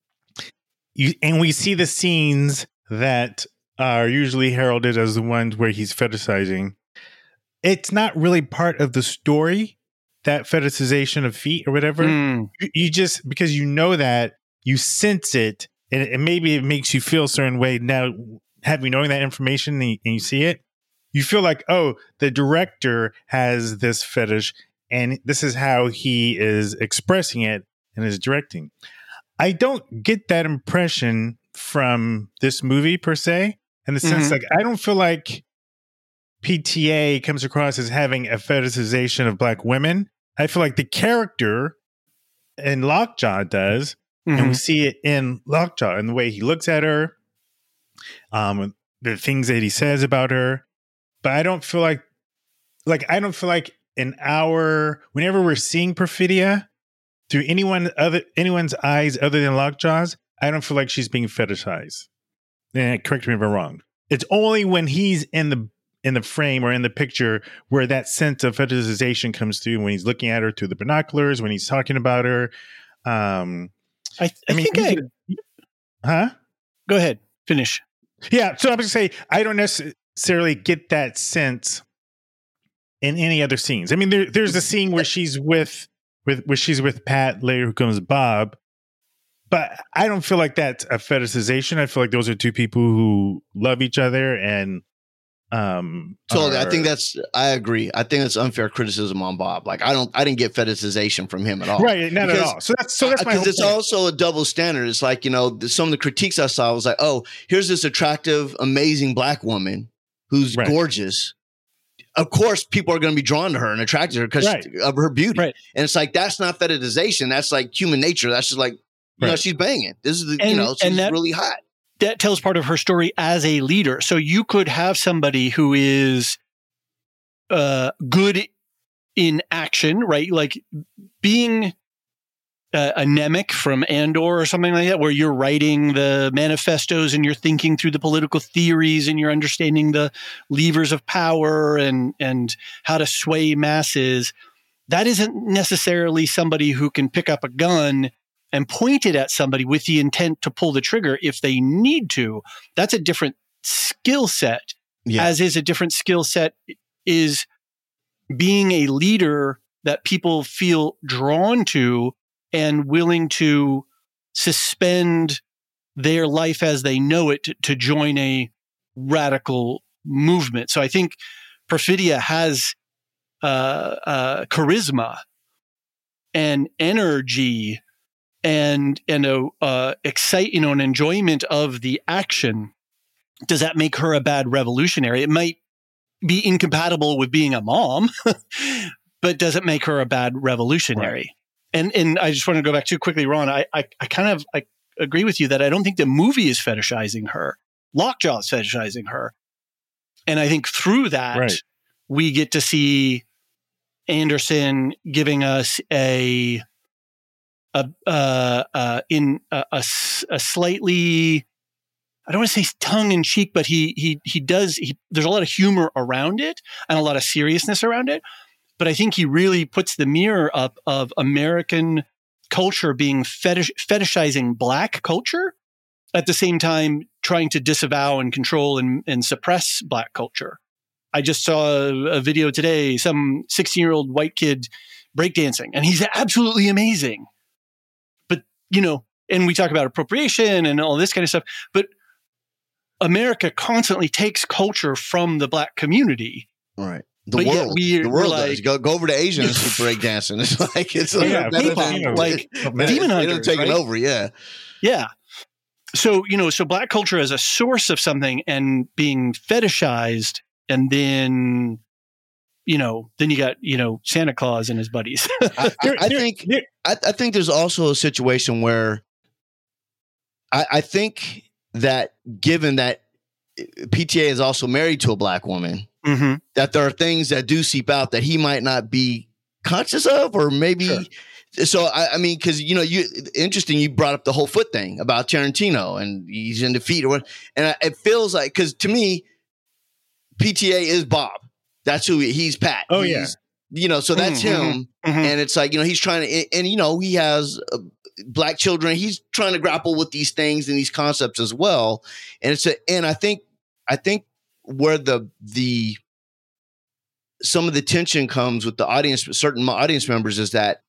you and we see the scenes that are usually heralded as the ones where he's fetishizing. It's not really part of the story, that fetishization of feet or whatever. Mm. You, you just, because you know that, you sense it, and, and maybe it makes you feel a certain way. Now, having knowing that information and you, and you see it, you feel like, oh, the director has this fetish, and this is how he is expressing it in his directing. I don't get that impression from this movie per se, in the sense mm-hmm. like I don't feel like P T A comes across as having a fetishization of black women. I feel like the character in Lockjaw does, mm-hmm. and we see it in Lockjaw in the way he looks at her, um, the things that he says about her. But I don't feel like, like I don't feel like in our whenever we're seeing Perfidia through anyone other anyone's eyes other than Lockjaw's, I don't feel like she's being fetishized. And correct me if I'm wrong. It's only when he's in the in the frame or in the picture where that sense of fetishization comes through, when he's looking at her through the binoculars, when he's talking about her. Um, I, th- I, I mean, think I, huh? Go ahead, finish. Yeah. So I'm going to say, I don't necessarily get that sense in any other scenes. I mean, there, there's a scene where she's with with where she's with Pat. Later, who comes Bob. But I don't feel like that's a fetishization. I feel like those are two people who love each other and um totally. are, I think that's I agree. I think that's unfair criticism on Bob. Like I don't I didn't get fetishization from him at all. Right, not because, at all. So that's so that's my because it's point. also a double standard. It's like, you know, the, some of the critiques I saw was like, oh, here's this attractive, amazing black woman who's right. gorgeous. Of course, people are going to be drawn to her and attracted to her because right. of her beauty. Right. And it's like, that's not fetishization. That's like human nature. That's just like, you right. know, she's banging. This is, the, and, you know, she's that, really hot. That tells part of her story as a leader. So you could have somebody who is uh, good in action, right? Like being uh, a Nemec from Andor or something like that, where you're writing the manifestos and you're thinking through the political theories and you're understanding the levers of power and, and how to sway masses. That isn't necessarily somebody who can pick up a gun and point it at somebody with the intent to pull the trigger if they need to. That's a different skill set, yeah. as is a different skill set is being a leader that people feel drawn to and willing to suspend their life as they know it to, to join a radical movement. So I think Perfidia has uh, uh, charisma and energy and and a uh, excite, you know, an enjoyment of the action. Does that make her a bad revolutionary? It might be incompatible with being a mom, but does it make her a bad revolutionary? Right. And and I just want to go back too quickly, Ron. I, I I kind of I agree with you that I don't think the movie is fetishizing her. Lockjaw is fetishizing her, and I think through that right. we get to see Anderson giving us a a uh, uh, in a, a, a slightly, I don't want to say tongue in cheek, but he he he does. He, there's a lot of humor around it and a lot of seriousness around it. But I think he really puts the mirror up of American culture being fetish, fetishizing Black culture, at the same time trying to disavow and control and, and suppress Black culture. I just saw a, a video today, some sixteen-year-old white kid breakdancing, and he's absolutely amazing. But, you know, and we talk about appropriation and all this kind of stuff, but America constantly takes culture from the Black community. Right. The but world, we, the world like, does. Go, go over to Asia and see breakdancing. It's like it's like, yeah, K-pop, like Demon Hunters, it's taking right? over. Yeah, yeah. So you know, so Black culture as a source of something and being fetishized, and then you know, then you got you know Santa Claus and his buddies. I, I, I think I, I think there's also a situation where I, I think that given that P T A is also married to a Black woman. Mm-hmm. That there are things that do seep out that he might not be conscious of, or maybe. Sure. So I, I mean, because you know, you interesting. You brought up the whole foot thing about Tarantino, and he's in defeat or what. And I, it feels like because to me, P T A is Bob. That's who he, he's. Pat. Oh he's, yeah. You know, so that's mm-hmm. him, mm-hmm. and it's like you know he's trying to, and, and you know he has uh, Black children. He's trying to grapple with these things and these concepts as well. And it's a, and I think, I think. Where the the some of the tension comes with the audience, certain audience members, is that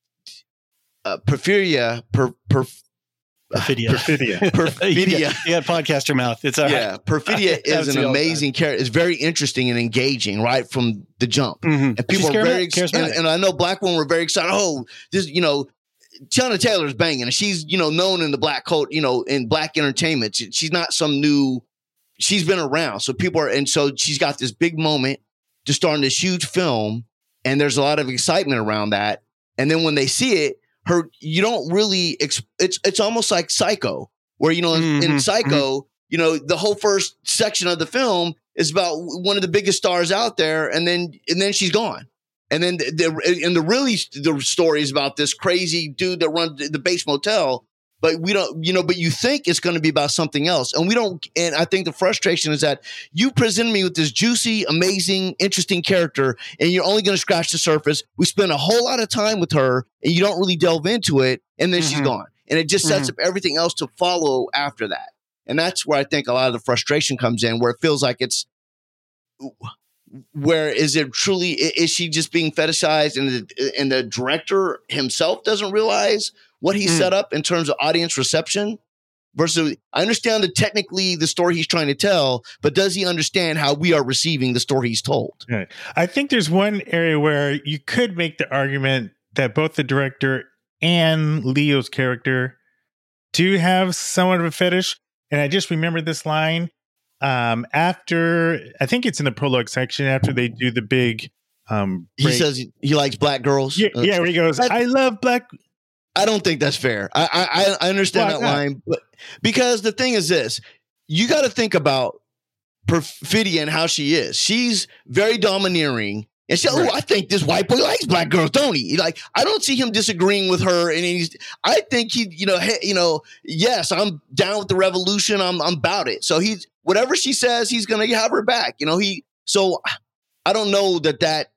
uh, Perfidia, per, per, Perfidia, Perfidia, Perfidia. You got podcaster mouth. It's all right. Yeah, Perfidia is an amazing character. It's very interesting and engaging right from the jump, mm-hmm. and people She's are very ex- and, and I know Black women were very excited. Oh, this, you know. Tiana Taylor's banging, and she's you know known in the Black cult, you know, in Black entertainment. She, she's not some new. She's been around. So people are, and so she's got this big moment to star in this huge film. And there's a lot of excitement around that. And then when they see it, her, you don't really, it's, it's almost like Psycho, where, you know, in, mm-hmm. in Psycho, mm-hmm. you know, the whole first section of the film is about one of the biggest stars out there. And then, and then she's gone. And then the, the and the really, the story is about this crazy dude that runs the base motel. But we don't, you know, but you think it's going to be about something else. And we don't, and I think the frustration is that you present me with this juicy, amazing, interesting character, and you're only going to scratch the surface. We spend a whole lot of time with her, and you don't really delve into it, and then mm-hmm. she's gone. And it just sets mm-hmm. up everything else to follow after that. And that's where I think a lot of the frustration comes in, where it feels like it's, where is it truly, is she just being fetishized and the, and the director himself doesn't realize what he mm. set up in terms of audience reception? Versus, I understand that technically the story he's trying to tell, but does he understand how we are receiving the story he's told? Right. I think there's one area where you could make the argument that both the director and Leo's character do have somewhat of a fetish. And I just remembered this line um, after, I think it's in the prologue section, after they do the big um, break. He says he, he likes black girls. Yeah, uh, yeah where he goes, I love black. I don't think that's fair. I I, I understand well, that line, but because the thing is this, you got to think about Perfidia and how she is. She's very domineering. And she, right. oh, I think this white boy likes black girls, don't he? Like, I don't see him disagreeing with her. And he's, I think he, you know, hey, you know, yes, I'm down with the revolution. I'm, I'm about it. So he's, whatever she says, he's going to have her back. You know, he, so I don't know that that,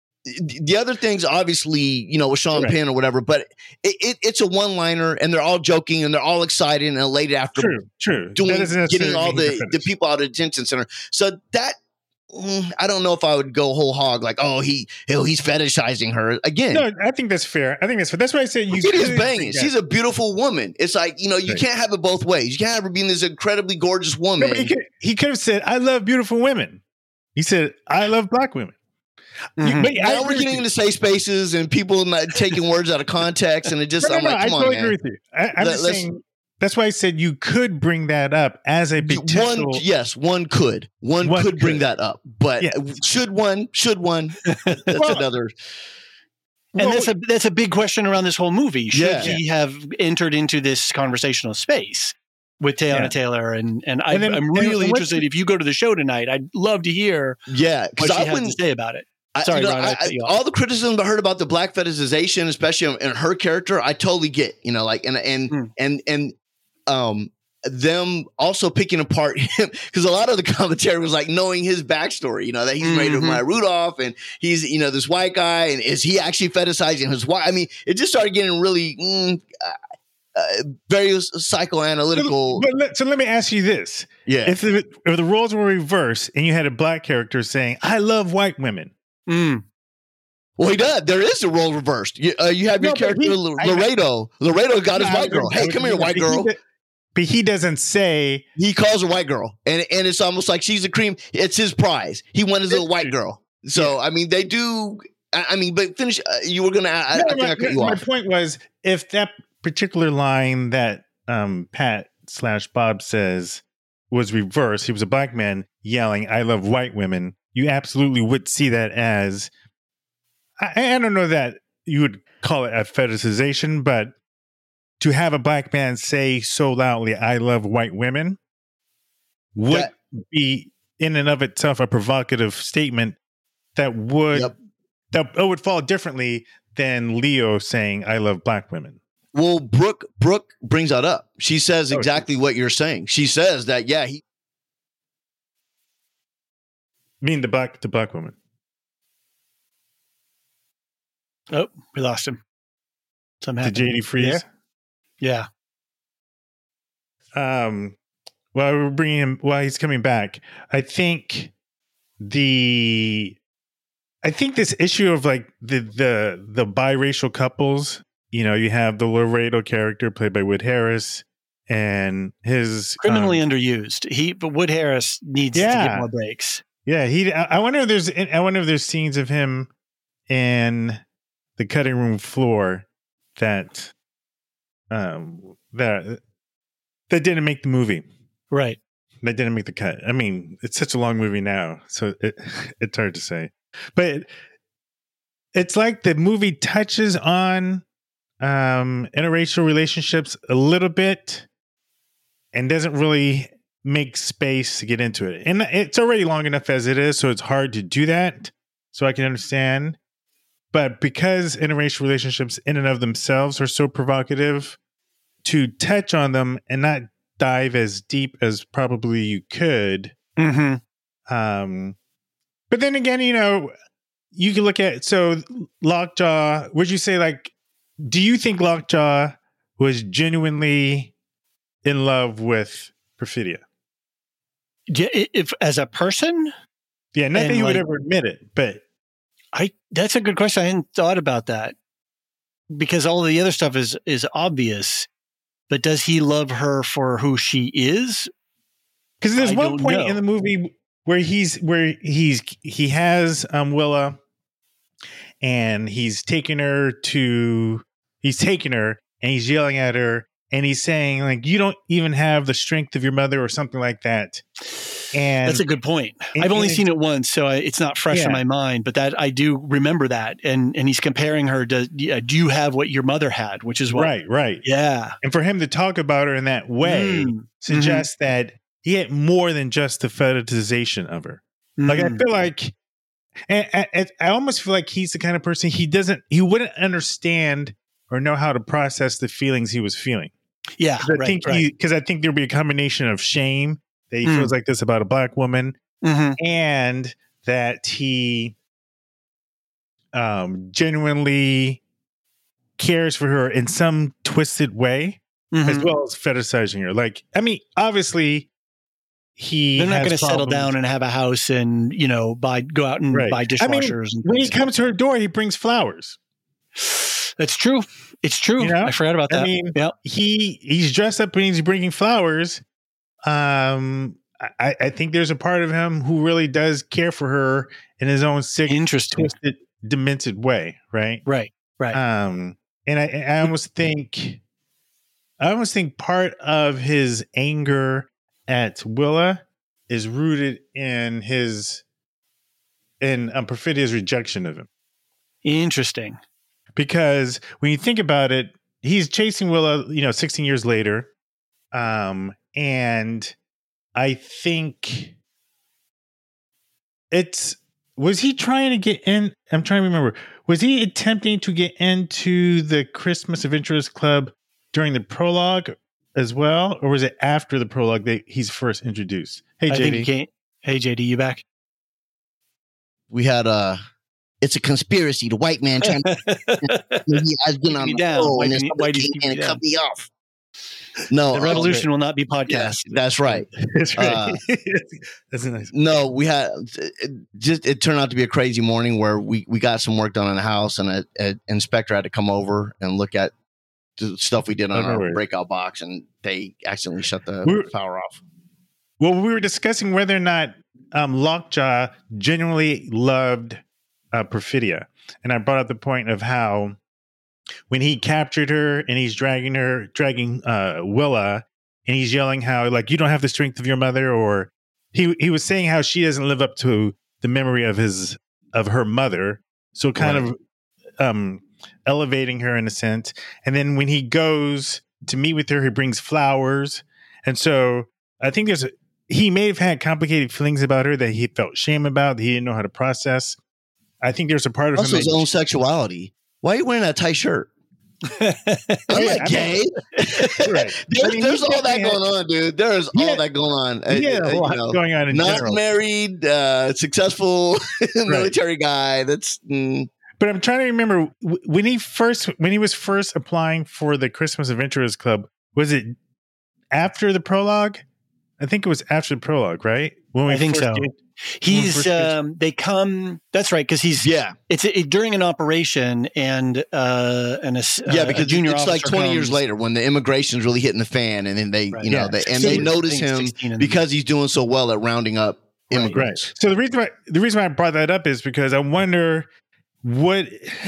the other things, obviously, you know, with Sean right. Penn or whatever, but it, it, it's a one-liner, and they're all joking, and they're all excited and elated after true, true. doing, getting all the, the people out of the detention center. So that, mm, I don't know if I would go whole hog, like, oh, he he's fetishizing her. Again. No, I think that's fair. I think that's fair. That's why I said you It is banging. She's a beautiful woman. It's like, you know, you right. can't have it both ways. You can't have her being this incredibly gorgeous woman. No, he, could, he could have said, I love beautiful women. He said, I love black women. Mm-hmm. But now we're getting into safe spaces and people not taking words out of context, and it just no, I'm no, like, come I totally on, man. Agree with you. I, I'm Let, just saying that's why I said you could bring that up as a potential. One, yes, one could, one, one could, could bring that up, but yeah. should one? Should one? That's well, another. And well, that's a that's a big question around this whole movie. Should yeah, he yeah. have entered into this conversational space with Teyana yeah. Taylor? And and, I, and then, I'm really interested. If you go to the show tonight, I'd love to hear yeah, what she I has to say about it. Sorry, I, you know, Ron, I, I, all the criticism I heard about the black fetishization, especially in her character, I totally get. You know, like and and hmm. and and um, them also picking apart him, because a lot of the commentary was like knowing his backstory. You know, that he's mm-hmm. married to Maya Rudolph, and he's you know this white guy, and is he actually fetishizing his wife? I mean, it just started getting really mm, uh, very psychoanalytical. But let, so let me ask you this: yeah, if the, if the roles were reversed and you had a black character saying, "I love white women." Mm. Well, he does. There is a role reversed. You, uh, you have your no, character, he, Laredo. I, Laredo got his white girl. Hey, come here, white girl. But he doesn't say. He calls her white girl. And and it's almost like she's a cream. It's his prize. He wanted a white girl. So, yeah. I mean, they do. I, I mean, but finish. Uh, you were going to. I, no, I think my, I cut you my off. point was, if that particular line that um, Pat slash Bob says was reversed, he was a black man yelling, I love white women. You absolutely would see that as, I, I don't know that you would call it a fetishization, but to have a black man say so loudly, I love white women, would that, be in and of itself a provocative statement that would, yep. that it would fall differently than Leo saying, I love black women. Well, Brooke, Brooke brings that up. She says exactly oh, what you're saying. She says that, yeah, he, mean the black the black woman. Oh, we lost him. Somehow. Did J D freeze? Yeah. Um. While we're bringing him, while he's coming back, I think the, I think this issue of like the the the biracial couples. You know, you have the Laredo character played by Wood Harris, and his criminally um, underused. He, but Wood Harris needs yeah. to get more breaks. Yeah, he. I wonder if there's. I wonder if there's scenes of him in the cutting room floor that, um, that that didn't make the movie. Right. That didn't make the cut. I mean, it's such a long movie now, so it it's hard to say. But it's like the movie touches on um, interracial relationships a little bit, and doesn't really make space to get into it. And it's already long enough as it is, so it's hard to do that. So I can understand. But because interracial relationships in and of themselves are so provocative, to touch on them and not dive as deep as probably you could. Mm-hmm. Um, but then again, you know, you can look at, so Lockjaw, would you say like, do you think Lockjaw was genuinely in love with Perfidia? If as a person, Yeah, not And, that he would like- ever admit it, but I that's a good question. I hadn't thought about that because all of the other stuff is is obvious. But does he love her for who she is? because there's I one don't point know. in the movie where he's where he's he has um Willa, and he's taking her to he's taking her and he's yelling at her and he's saying like, you don't even have the strength of your mother or something like that. And That's a good point. and- I've only and seen it once, so I, it's not fresh Yeah. in my mind. But that I do remember that, and and he's comparing her to, yeah, do you have what your mother had? Which is what, right, right. yeah, And for him to talk about her in that way Mm. suggests that he had more than just the fetishization of her. Like I Mm. feel like, and, and I almost feel like he's the kind of person he doesn't, he wouldn't understand or know how to process the feelings he was feeling. yeah, 'Cause I right, think right. he, because I think there'd be a combination of shame that he Mm. feels like this about a black woman, Mhm. and that he um, genuinely cares for her in some twisted way, as Mhm. well as fetishizing her. Like, I mean, obviously, he They're not has going to settle problems. down and have a house and, you know, buy go out and Right. buy I mean, dishwashers. and when he things. comes to her door, he brings flowers. That's true. It's true. You know? I forgot about that. I mean, yeah. he he's dressed up and he's bringing flowers. Um, I, I think there's a part of him who really does care for her in his own sick, Interesting. twisted, demented way, right? Right. Right. Um, and I, I almost think, I almost think part of his anger at Willa is rooted in his, in um, Perfidia's rejection of him. Interesting. Because when you think about it, he's chasing Willa, you know, sixteen years later. Um, and I think it's, was he trying to get in? I'm trying to remember. Was he attempting to get into the Christmas Adventurers Club during the prologue as well? Or was it after the prologue that he's first introduced? Hey, I think you J D. can't. Hey, J D, you back? We had a. It's a conspiracy. The white man trying to he has been Keeping on me the down. phone Why and do you- why do you somebody keep can't me down? cut me off. No, The um, revolution will not be yes, podcast. that's right. That's right. Uh, That's a nice. No, we had it just it turned out to be a crazy morning where we we got some work done in the house, and an a inspector had to come over and look at the stuff we did on Oh, no our worries. breakout box, and they accidentally shut the We're- power off. Well, we were discussing whether or not um, Lockjaw genuinely loved uh, Perfidia. And I brought up the point of how when he captured her and he's dragging her, dragging uh, Willa, and he's yelling how, like, you don't have the strength of your mother, or he he was saying how she doesn't live up to the memory of his of her mother. So kind Right. of um, elevating her in a sense. And then when he goes to meet with her, he brings flowers. And so I think there's a, he may have had complicated feelings about her that he felt shame about, that he didn't know how to process. I think there's a part of Also, him his that, own sexuality. Why are you wearing that tight shirt? I'm Oh, yeah, not I gay. right. There's, I mean, there's he all that definitely going on, dude. There's Yeah. all that going on. Uh, yeah, uh, a you lot know, going on in not general. married, uh, successful military guy. That's mm, But I'm trying to remember w- when he first when he was first applying for the Christmas Adventurers Club. Was it after the prologue? I think it was after the prologue, right? When I think first so. get- He's first gets- um they come that's right because he's yeah, it's a, during an operation and uh and a, s- yeah. uh, Because a junior it's like officer twenty years comes. later when the immigration's really hitting the fan, and then they, Right. you know, Yeah. they, and So they I notice think him sixteen in the because he's doing so well at rounding up Right. immigrants. Right. So the reason why the reason why I brought that up is because I wonder would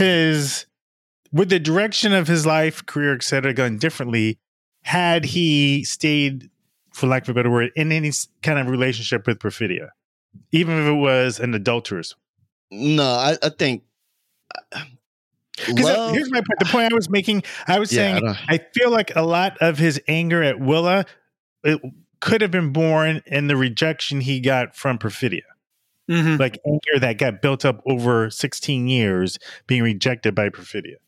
his would the direction of his life, career, et cetera, gone differently had he stayed, for lack of a better word, in any s- kind of relationship with Perfidia, even if it was an adulterous. No, I, I think. Because Love, here's my point. The point I was making, I was Yeah, I saying, don't- I feel like a lot of his anger at Willa, it could have been born in the rejection he got from Perfidia. Mhm. Like anger that got built up over sixteen years being rejected by Perfidia.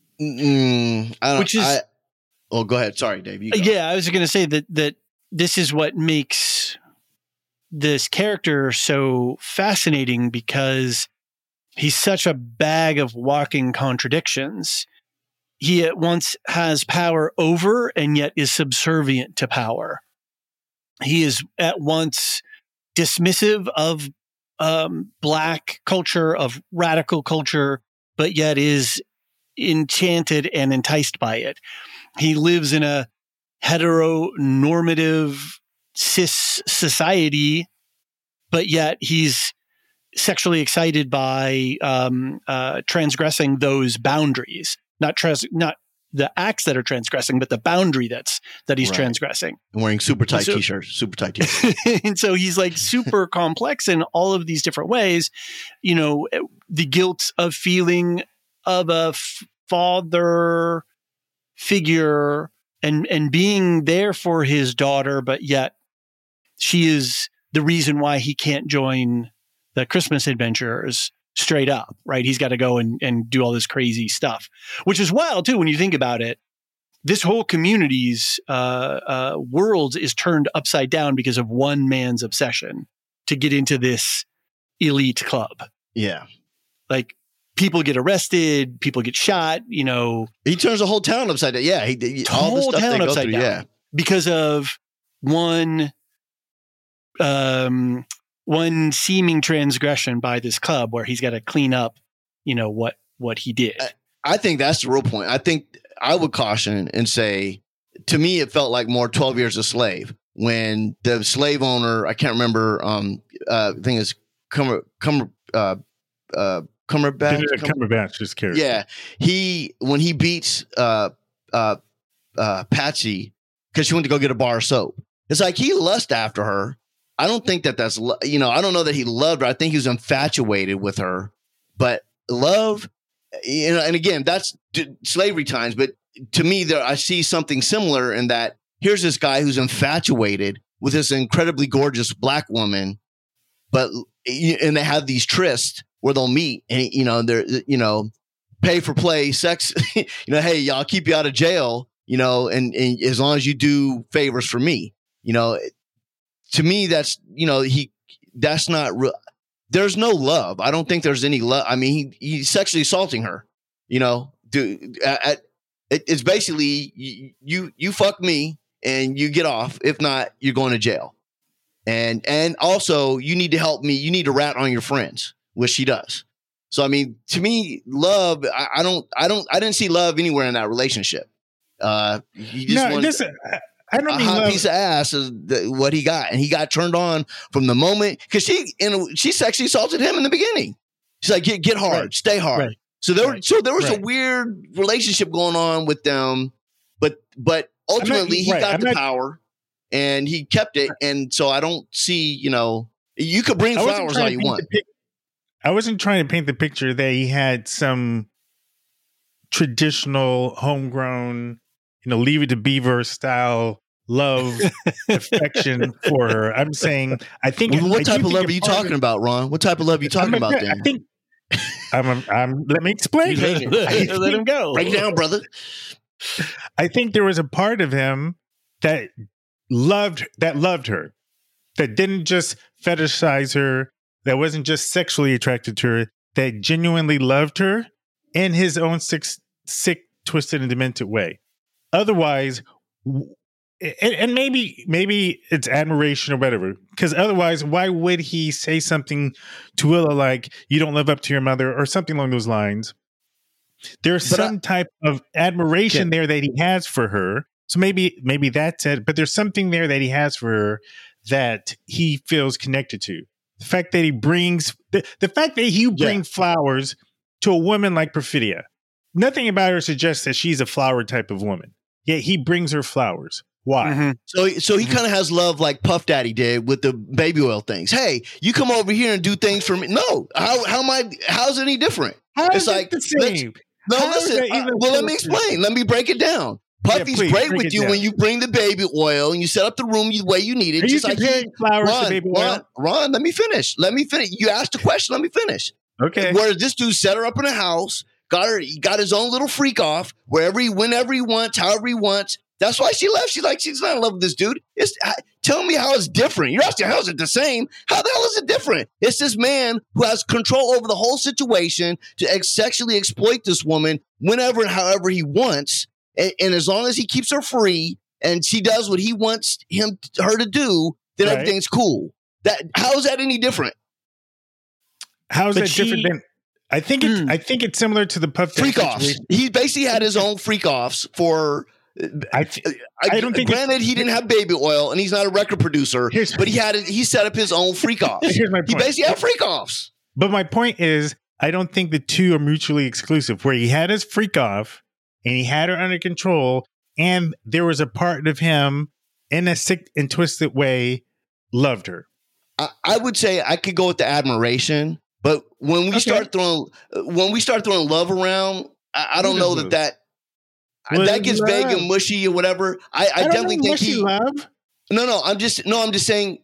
mm, I don't, Which is- I, oh, go ahead. Sorry, Dave. You go. Yeah, I was going to say that that this is what makes this character so fascinating because he's such a bag of walking contradictions. He at once has power over and yet is subservient to power. He is at once dismissive of um, black culture, of radical culture, but yet is enchanted and enticed by it. He lives in a heteronormative cis society, but yet he's sexually excited by um, uh, transgressing those boundaries. Not trans, not the acts that are transgressing, but the boundary that's that he's right. transgressing. And wearing super tight so, t-shirts, super tight t-shirts. And so he's like super complex in all of these different ways. You know, the guilt of feeling of a f- father figure and and being there for his daughter, but yet she is the reason why he can't join the Christmas adventurers straight up, right? He's got to go and, and do all this crazy stuff, which is wild too when you think about it. This whole community's uh, uh, world is turned upside down because of one man's obsession to get into this elite club. Yeah. Like, people get arrested, people get shot, you know. He turns the whole town upside down. Yeah. He, he, all whole the stuff town they go upside through, down. yeah. Because of one um, one seeming transgression by this club where he's got to clean up, you know, what what he did. I, I think that's the real point. I think I would caution and say, to me, it felt like more twelve years a slave when the slave owner, I can't remember, um, uh, thing is, Cumber, Cumber, uh, uh, Cumberbatch. Cumberbatch, his character. Yeah, he when he beats uh, uh, uh, Patsy because she went to go get a bar of soap. It's like he lust after her. I don't think that that's lo- you know. I don't know that he loved her. I think he was infatuated with her. But love, you know, and again, that's d- slavery times. But to me, there I see something similar in that. Here's this guy who's infatuated with this incredibly gorgeous black woman, but and they have these trysts where they'll meet, and you know, they're you know, pay for play, sex. You know, hey, y'all keep you out of jail. You know, and, and as long as you do favors for me, you know, to me, that's you know, he that's not real. There's no love. I don't think there's any love. I mean, he he's sexually assaulting her. You know, dude, at, at, it, it's basically you, you you fuck me and you get off. If not, you're going to jail. And and also, you need to help me. You need to rat on your friends, which she does. So, I mean, to me, love. I, I don't. I don't. I didn't see love anywhere in that relationship. Uh, he just no, wanted listen, I don't a mean hot love. piece of ass is the, what he got, and he got turned on from the moment because she and she sexually assaulted him in the beginning. She's like, get get hard, Right. stay hard. Right. So there, Right. so there was Right. a weird relationship going on with them, but but ultimately he right. got I'm the not- power and he kept it, and so I don't see, you know, you could bring I wasn't flowers trying all to you paint want. the pic- I wasn't trying to paint the picture that he had some traditional, homegrown, you know, Leave It to Beaver style love, affection for her. I'm saying, I think. Well, what I do type of think love a are you part of talking it- about, Ron? What type of love are you talking I'm a- about I then? think. I'm. I'm. Let me explain. let, I let think- him go. Break it down, brother. I think there was a part of him that loved that loved her, that didn't just fetishize her, that wasn't just sexually attracted to her, that genuinely loved her in his own sick, sick, twisted, and demented way. Otherwise, w- and, and maybe maybe it's admiration or whatever, because otherwise, why would he say something to Willa like, "You don't live up to your mother" or something along those lines? There's But I- some type of admiration there that he has for her. So maybe maybe that's it. But there's something there that he has for her that he feels connected to. The fact that he brings the, the fact that you bring Yeah. flowers to a woman like Perfidia. Nothing about her suggests that she's a flower type of woman. Yet he brings her flowers. Why? Mhm. So, so he kind of has love like Puff Daddy did with the baby oil things. Hey, you come over here and do things for me. No, how how am I? How's it any different? How It's is like, it the let's- same? No, How is listen. that uh, even well, let me closer? explain. Let me break it down. Puffy's please, great break with it you down. when you bring the baby oil and you set up the room the way you need it. Are you just like comparing he, flowers Ron, to baby Ron, oil? Ron, let me finish. Let me finish. You asked a question. Let me finish. Okay. Whereas this dude set her up in a house, got her, he got his own little freak off wherever he, whenever he wants, however he wants. That's why she left. She's like, she's not in love with this dude. It's uh, tell me how it's different. You're asking how is it the same? How the hell is it different? It's this man who has control over the whole situation to ex- sexually exploit this woman whenever and however he wants, and, and as long as he keeps her free and she does what he wants him her to do, then Right. everything's cool. That how is that any different? how is But that she- different than? I think it's Hmm. I think it's similar to the Puff Daddy Freak offs. situation. He basically had his own freak offs for. I th- I, I don't think Granted, he didn't have baby oil, and he's not a record producer, Here's- but he had he set up his own freak offs. Here's my He point. basically had freak offs. But my point is, I don't think the two are mutually exclusive. Where he had his freak off, and he had her under control, and there was a part of him in a sick and twisted way loved her. I, I would say I could go with the admiration, but when we Okay. start throwing when we start throwing love around, I, I don't What know is that love? that What that is gets vague love? and mushy or whatever. I, I, I, don't definitely know think mushy he. love. No, no, I'm just no, I'm just saying.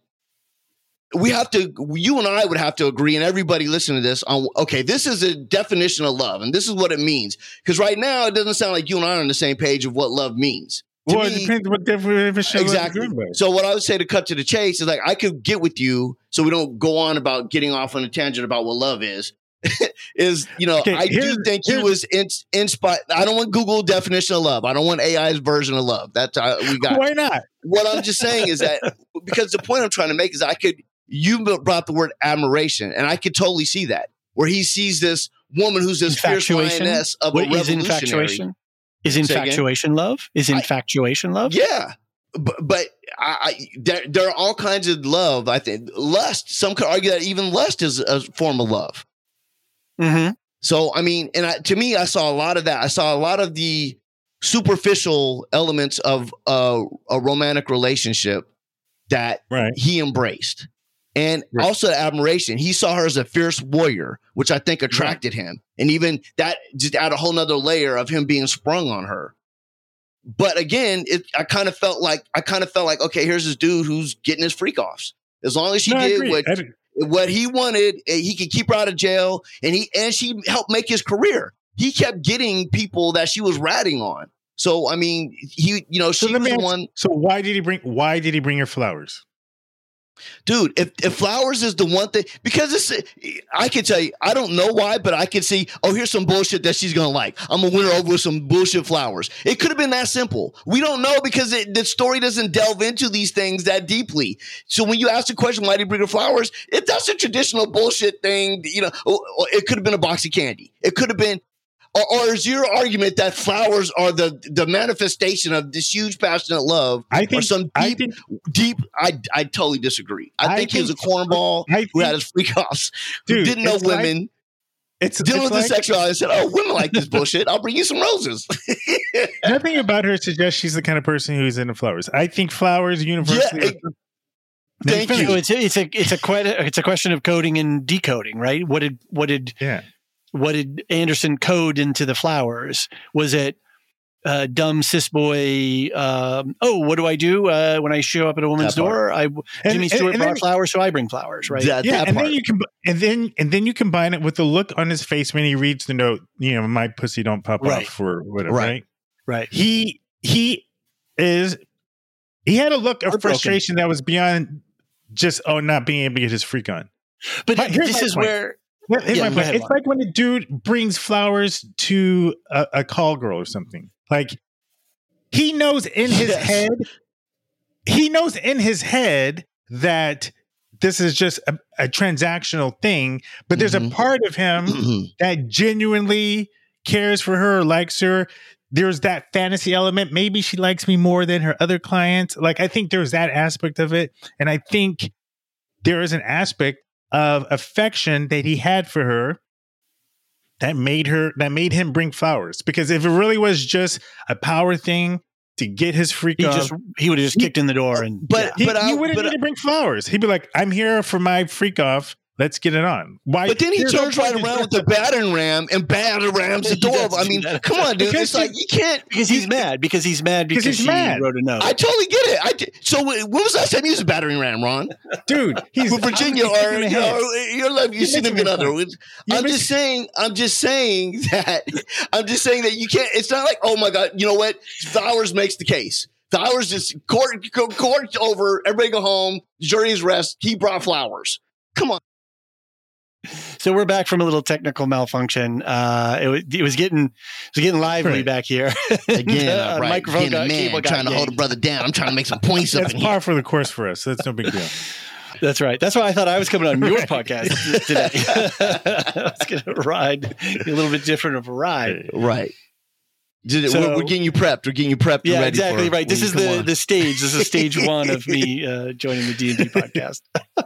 We have to. You and I would have to agree, and everybody listening to this on. Okay, this is a definition of love, and this is what it means. Because right now, it doesn't sound like you and I are on the same page of what love means. To Well, me- it depends what definition Exactly. of love is. So what I would say to cut to the chase is like I could get with you, so we don't go on about getting off on a tangent about what love is. is you know Okay, I do here's- think he here's- was in, inspired. I don't want Google definition of love. I don't want A I's version of love. That's uh, we got. Why not? What I'm just saying is that because the point I'm trying to make is I could you brought the word admiration, and I could totally see that where he sees this woman who's this fierce Infatuation? lioness of What a is revolutionary. infatuation? Is Say again? infatuation love? Is I- infatuation love? Yeah. But, but I, I, there, there are all kinds of love. I think lust. Some could argue that even lust is a form of love. Mm-hmm. So I mean, and I, to me, I saw a lot of that. I saw a lot of the superficial elements of uh, a romantic relationship that Right. he embraced, and Right. also the admiration. He saw her as a fierce warrior, which I think attracted him, and even that just add a whole nother layer of him being sprung on her. But again, it, I kind of felt like I kind of felt like okay, here's this dude who's getting his freak offs. As long as she No, I did agree. what I agree. what he wanted, eh, he could keep her out of jail, and he and she helped make his career. He kept getting people that she was ratting on. So I mean, he you know So she let was me the ask- one. So why did he bring? Why did he bring her flowers? Dude, if, if flowers is the one thing, because it's, I can tell you, I don't know why, but I can see, oh, here's some bullshit that she's going to like. I'm going to win her over with some bullshit flowers. It could have been that simple. We don't know because it, the story doesn't delve into these things that deeply. So when you ask the question, why did he bring her flowers? If that's a traditional bullshit thing, you know, or- or it could have been a box of candy. It could have been, or, or is your argument that flowers are the, the manifestation of this huge passionate love? I Or think. some I deep, think. deep. I I totally disagree. I, I think, he was a think- cornball I who had think- his freak offs, who Dude, didn't know it's like- women, It's, dealing it's with like, the sexuality, and said, "Oh, women like this bullshit. I'll bring you some roses." nothing about her suggests she's the kind of person who's into flowers. I think flowers universally. Yeah, are- it- Let me thank finish. So it's a, it's a it's a quite a, it's a question of coding and decoding, right? What did what did Yeah. what did Anderson code into the flowers? Was it uh, dumb cis boy? Um, oh, what do I do uh, when I show up at a woman's That part. door? I And- Jimmy and- Stewart and brought then- flowers, so I bring flowers, right? That, Yeah, that and part. then you can, and then and then you combine it with the look on his face when he reads the note. You know, my pussy don't pop Right. off or whatever. Right. Right. right. He he is. He had a look of Heartbroken. frustration that was beyond just oh not being able to get his freak on. But But here's this my is point. where Well, here's Yeah, my go point. ahead, It's Lon. like when a dude brings flowers to a, a call girl or something. Like he knows in his Yes. head, he knows in his head that this is just a, a transactional thing, but there's Mhm. a part of him Mhm. that genuinely cares for her, likes her. There's that fantasy element. Maybe she likes me more than her other clients. Like I think there's that aspect of it, and I think there is an aspect of affection that he had for her that made her that made him bring flowers. Because if it really was just a power thing to get his freak he off, just he would have just kicked in the door and But he, but he I, wouldn't but, need to bring flowers. He'd be like, "I'm here for my freak off. Let's get it on." Why? but then he there's no turns right point in around with just- the battering ram and battering rams the He door. does I do mean, that. come on, dude. Because It's like you can't. because he's mad because he's mad because he's she mad. wrote a note. I totally get it. I did- so when when was the last time you used a battering ram, Ron? dude. He's With Virginia I'm- or he's in the you head. know, your life, you You're significant missing other. the You're I'm missing- just saying. I'm just saying that. I'm just saying that you can't. It's not like, oh my god, you know what? Flowers makes the case. Flowers just court court over. Everybody go home. Jury's rest. He brought flowers. Come on. So we're back from a little technical malfunction. Uh, it, was, it was getting it was getting lively Right. back here. Again, The, uh, right. microphone Again, got, a cable man got trying to hold a yanked. brother down. I'm trying to make some points up That's in here. par for the course for us. That's no big deal. That's right. That's why I thought I was coming on your podcast today. I was going to ride a little bit different of a ride. Right. Did it, So- we're, we're getting you prepped. We're getting you prepped. and Yeah, ready exactly for right. This when is you come the, on. the stage. This is stage one of me uh, joining the D and D podcast.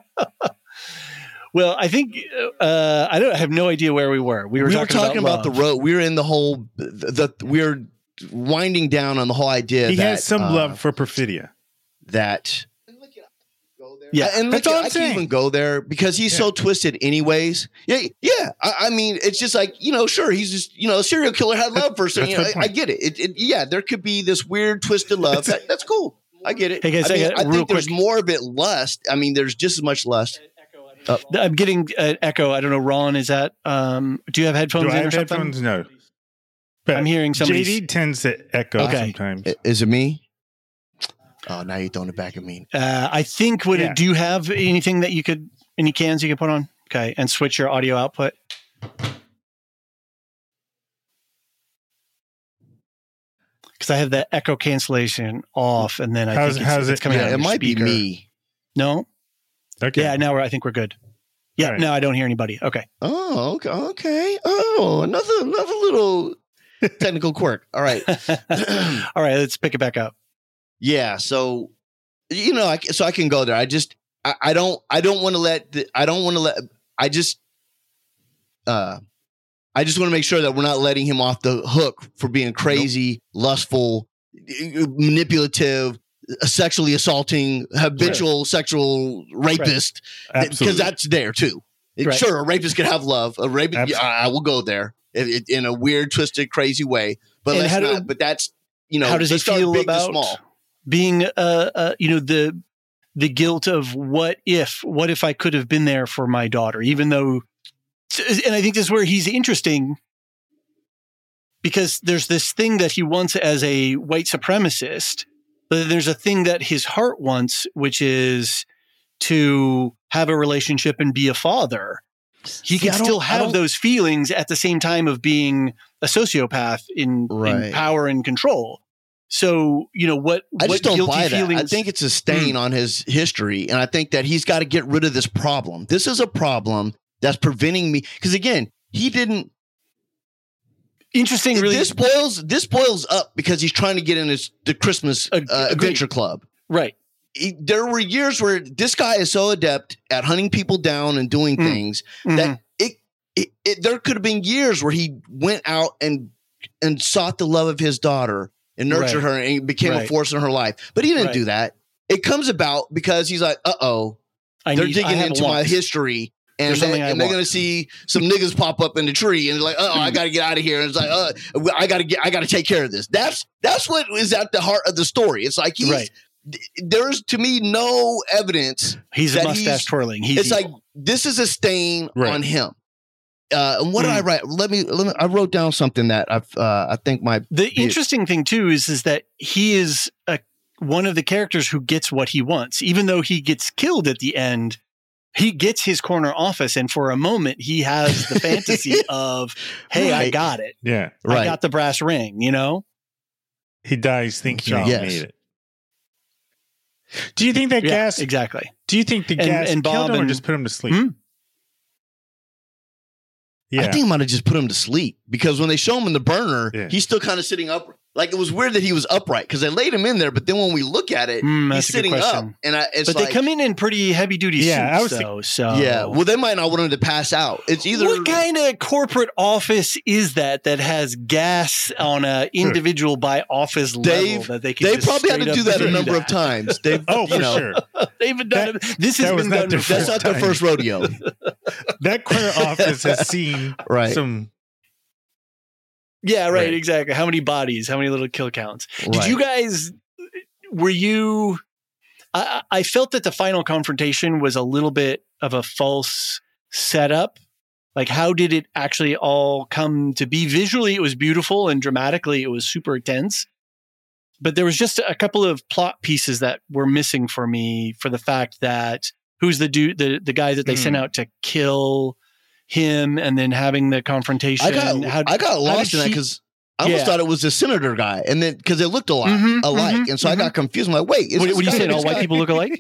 Well, I think uh, I don't I have no idea where we were. We were we talking, were talking about, love. the road. We were in the whole. The, the we we're winding down on the whole idea. He that, has some uh, love for Perfidia. that. Yeah, and that's look, all I'm I saying. can even go there because he's so twisted, anyways. Yeah, yeah. I, I mean, it's just like, you know, sure, he's just, you know, a serial killer had love for something. that's You know, my I, point. I get it. It, it. Yeah, there could be this weird twisted love. That, that's cool. I get it. Hey, guys, I, I mean, got- I real think there's quick- more of it lust. I mean, there's just as much lust. I'm getting an echo. I don't know. Ron, is that? Um, do you have headphones Do I in or have something? headphones? No. But I'm hearing somebody's- J D tends to echo Okay. sometimes. I- Is it me? Oh, now you're throwing it back at me. Uh, I think. Would Yeah. it, do you have anything that you could? Any cans you could put on? Okay, and switch your audio output. Because I have the echo cancellation off, and then I How's- think it's, how's it's it- coming Yeah, out. it of your might speaker. be me. No. Okay. Yeah. Now we're. I think we're good. Yeah. All right. No, I don't hear anybody. Okay. Oh, okay, okay. Oh, another another little technical quirk. All right. All right. Let's pick it back up. Yeah, so you know, I, so I can go there. I just, I, I don't, I don't want to let, the, I don't want to let, I just, uh, I just want to make sure that we're not letting him off the hook for being crazy, lustful, manipulative, sexually assaulting, habitual sexual rapist, because Absolutely. that's there too. It- Right. Sure, a rapist can have love. A rapist, Absolutely. yeah, I will go there in, in- in a weird, twisted, crazy way. But And let's how do- not. But that's you know, How does he let's start feel big to about small. being, uh, uh, you know, the the guilt of what if, what if I could have been there for my daughter, even though, and I think this is where he's interesting because there's this thing that he wants as a white supremacist, but there's a thing that his heart wants, which is to have a relationship and be a father. He See, can I don't- still I have don't- those feelings at the same time of being a sociopath in, in Right. power and control. So, you know, what, I what just don't guilty buy that. feelings? I think it's a stain on his history, and I think that he's got to get rid of this problem. This is a problem that's preventing me because again, he didn't. interesting, really. This boils this boils up because he's trying to get in his the Christmas uh, Ag- agreed. adventure club. right. He- there were years where this guy is so adept at hunting people down and doing Mm. things Mhm. that it, it, it there could have been years where he went out and and sought the love of his daughter and nurtured Right. her and became a Right. force in her life. But he didn't Right. do that. It comes about because he's like, uh oh, I they're need, I digging have into my wants. history. And, There's they, something I and they're want. going to see some niggas pop up in the tree, and it's like, oh, I got to get out of here. And it's like, uh, I got to get, I got to take care of this. That's that's what is at the heart of the story. It's like he's Right. there's to me no evidence. He's a that mustache he's- twirling. He's It's like evil. this is a stain Right. on him. Uh, and what did Mm. I write? Let me, let me. I wrote down something that I've, uh, I think my the interesting thing too is is that he is a, one of the characters who gets what he wants, even though he gets killed at the end. He gets his corner office, and for a moment, he has the fantasy of, "Hey, I Right. got it. Yeah. right. I got the brass ring." You know? He dies thinking Yes. he made it. Do you think that Yeah, gas? exactly. Do you think the And- gas and killed Bob him or and- just put him to sleep? Hmm? Yeah. I think I might have just put him to sleep because when they show him in the burner, Yeah. he's still kind of sitting up. Like it was weird that he was upright because they laid him in there, but then when we look at it, Hmm, he's that's a good sitting up, question. and I, it's But like, they come in in pretty heavy duty Yeah, I was suits, think- though. So yeah. Well, they might not want him to pass out. It's either what kind of corporate office is that that has gas on a individual by office Dave, level that they can they just probably had to straight do up that a number of that? times. They've, Oh, you for know, sure. They haven't done That- it. This that has was been not done their before. That's not their time. first rodeo, That corner office has seen right? some. Yeah, right, Right. exactly. How many bodies? How many little kill counts? Did Right. you guys? Were you? I, I felt that the final confrontation was a little bit of a false setup. Like, how did it actually all come to be? Visually, it was beautiful, and dramatically, it was super tense. But there was just a couple of plot pieces that were missing for me. For the fact that who's the dude, the the guy that they Hmm. sent out to kill him, and then having the confrontation. I got How- I got how lost did in that he- because I almost Yeah. thought it was the senator guy, and then because they looked a lot Mhm, alike, mhm, and so I got confused. I'm like, wait, is What, this what are you guy saying? this All white guy? people look alike?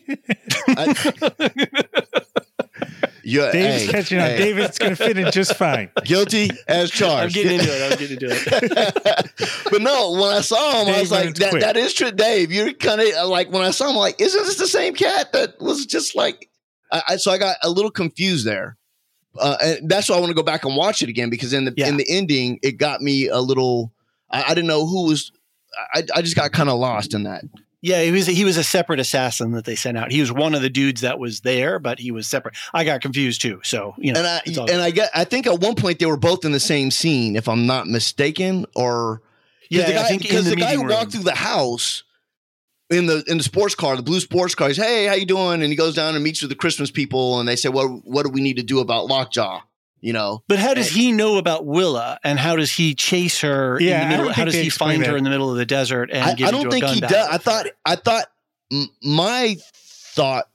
I- yeah, David's hey, catching on. hey, David's going to fit in just fine. guilty as I'm charged. getting into it. I'm getting into it. But no, when I saw him, I Dave was like, learns that, quick. that is true, Dave. You're kind of like, when I saw him, I'm like, isn't this the same cat that was just like, I, I so I got a little confused there. Uh, and that's why I want to go back and watch it again, because in the Yeah. in the ending, it got me a little, I, I didn't know who was, I, I just got kind of lost in that. Yeah, he was he was a separate assassin that they sent out. He was one of the dudes that was there, but he was separate. I got confused too. So you know, And I it's all and I get, I think at one point they were both in the same scene, if I'm not mistaken, or yeah, the guy, I think because in the, the guy meeting who room. walked through the house in the in the sports car, the blue sports car, he's, hey, how you doing? And he goes down and meets with the Christmas people, and they say, well, what do we need to do about Lockjaw? You know, But how does he know about Willa, and how does he chase her Yeah, in the I middle? don't How think does they he explain find her that. in the middle of the desert and I, get I don't into think a gun he battle? does. I thought, I thought m- my thought,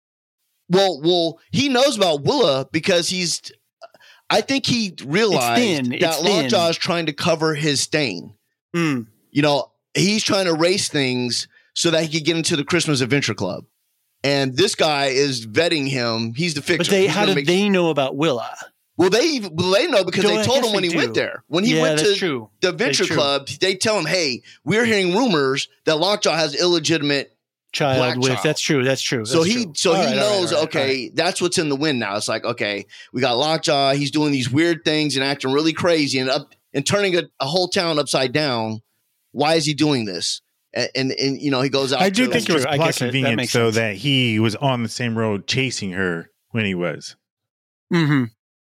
well, well, he knows about Willa because he's, I think he realized thin. It's that thin. Lockjaw is trying to cover his stain. Mm. You know, he's trying to race things so that he could get into the Christmas Adventure Club. And this guy is vetting him. He's the fixer. But they, He's how gonna did make- they know about Willa? Well, they even- well, they know because No, they I told guess him when they he went do. there. When he Yeah, went that's to true. the Adventure That's true. Club, they tell him, "Hey, we're hearing rumors that Lockjaw has illegitimate." Child Black with child. that's true. That's true. So that's he, true. so All he right, all right, knows. all right, okay, all right. that's what's in the wind now. It's like, okay, we got Lockjaw. He's doing these weird things and acting really crazy and up and turning a, a whole town upside down. Why is he doing this? And and, and you know, he goes out. I do to, think it was true. I plot guess that- that convenience, makes though, sense. that he was on the same road chasing her when he was. Mm-hmm.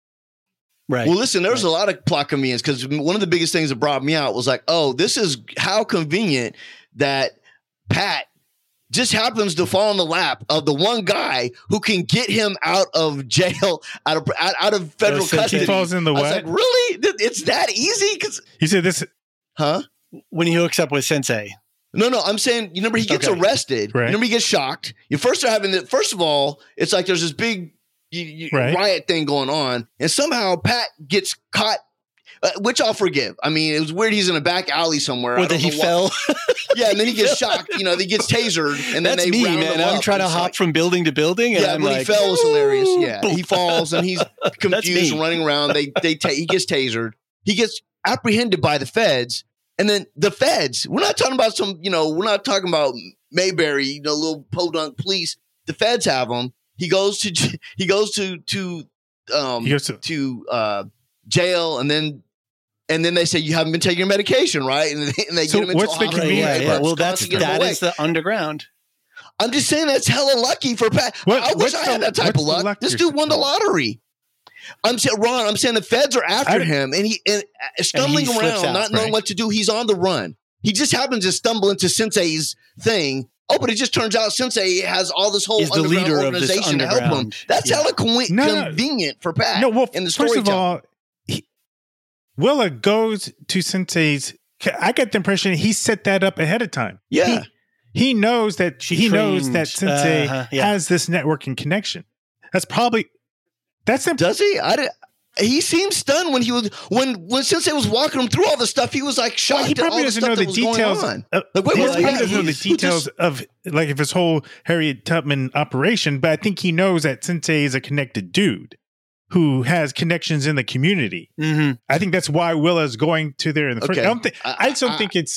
Right. Well, listen, there's Right. a lot of plot convenience because one of the biggest things that brought me out was like, oh, this is how convenient that Pat just happens to fall in the lap of the one guy who can get him out of jail, out of out, out of federal Sensei. custody. He falls in the I was what? like, really? Th- It's that easy? Because, He said this, huh? when he hooks up with Sensei. No, no, I'm saying, you remember he gets Okay. arrested. Right. You remember he gets shocked. You first are having the, first of all, it's like there's this big you, you, Right. riot thing going on. And somehow Pat gets caught, uh, which I'll forgive. I mean, it was weird. He's in a back alley somewhere. I Or that don't he know fell. why. Yeah, and then he gets shocked. You know, he gets tasered. And then That's they me, round man. him I'm up. trying to It's hop like- from building to building, and yeah, I'm when like, he fell was hilarious. Yeah, "Ooh." he falls and he's confused, me. running around. They they ta- he gets tasered. He gets apprehended by the feds, and then the feds. We're not talking about some, you know, we're not talking about Mayberry, you know, little podunk police. The feds have him. He goes to j- he goes to to um he goes to, to uh, jail, and then. And then they say you haven't been taking your medication, right? And they, and they So get him into what's a the hospital. Right, yeah, convenience yeah. part? Well, that's Wisconsin, get him that away. is the underground. I'm just saying that's hella lucky for Pat. What- I wish what's I the- had that type what's of the luck. luck This you're dude won the saying? lottery. I'm saying, Ron, I'm saying the feds are after I- him, and he and uh, stumbling slips around, out, not knowing right. what to do. He's on the run. He just happens to stumble into Sensei's thing. Oh, but it just turns out Sensei has all this whole Is the underground leader of this organization to help him. underground. That's Yeah. hella co- No, no. convenient for Pat. no, well, in the first of storytelling. all, he, Willa goes to Sensei's. I get the impression he set that up ahead of time. Yeah. He, he knows that She he knows that trained, Sensei uh-huh, yeah. has this networking connection. That's probably that's the Does he? I did. He seemed stunned when he was when when Sensei was walking him through all the stuff. He was like shocked Well, he at all probably the doesn't stuff know that the was going details. on. Of, Like, wait, he what's probably that? doesn't know the He's- who details just- of like if his whole Harriet Tubman operation, but I think he knows that Sensei is a connected dude who has connections in the community. Mm-hmm. I think that's why Willa's going to there in the first. Okay. I don't think. I- I just don't I- think it's.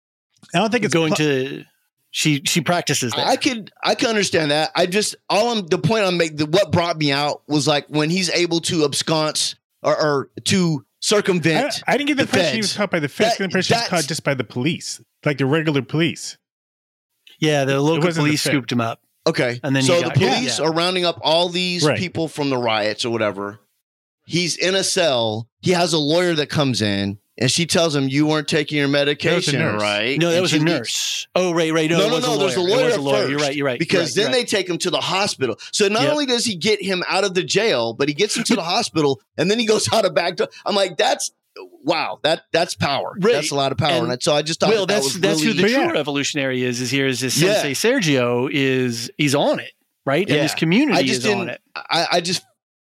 I don't think it's Going pl- to she she practices there. I could I could understand that. I just all I'm the point I'm making. The, what brought me out was like when he's able to abscons or, or to I, circumvent. I didn't get the, the impression he was feds. caught by the feds. I That- got the impression he was that's- caught just by the police, like the regular police. yeah, the local wasn't the police Fed. scooped him up. Okay, And then so he the got- yeah, police yeah. are rounding up all these Right. people from the riots or whatever. He's in a cell. He has a lawyer that comes in, and she tells him, "You weren't taking your medication, nurse. right?" No, that And was she a leaves- nurse. Oh, right, right. No, No, it no, was no. a There's a lawyer. lawyer, It was a lawyer. first. You're right. You're right. Because you're then right, they take him to the hospital. So not Yep. only does he get him out of the jail, but he gets him to the hospital, and then he goes out a back door. I'm like, that's wow. That that's power. Right. That's a lot of power. And- And so I just thought well, that, that's that was that's really, who the But true yeah. revolutionary is. Is here is this Yeah. Sensei Sergio is he's on it, right? And Yeah. his community I just is on didn't. it. I, I just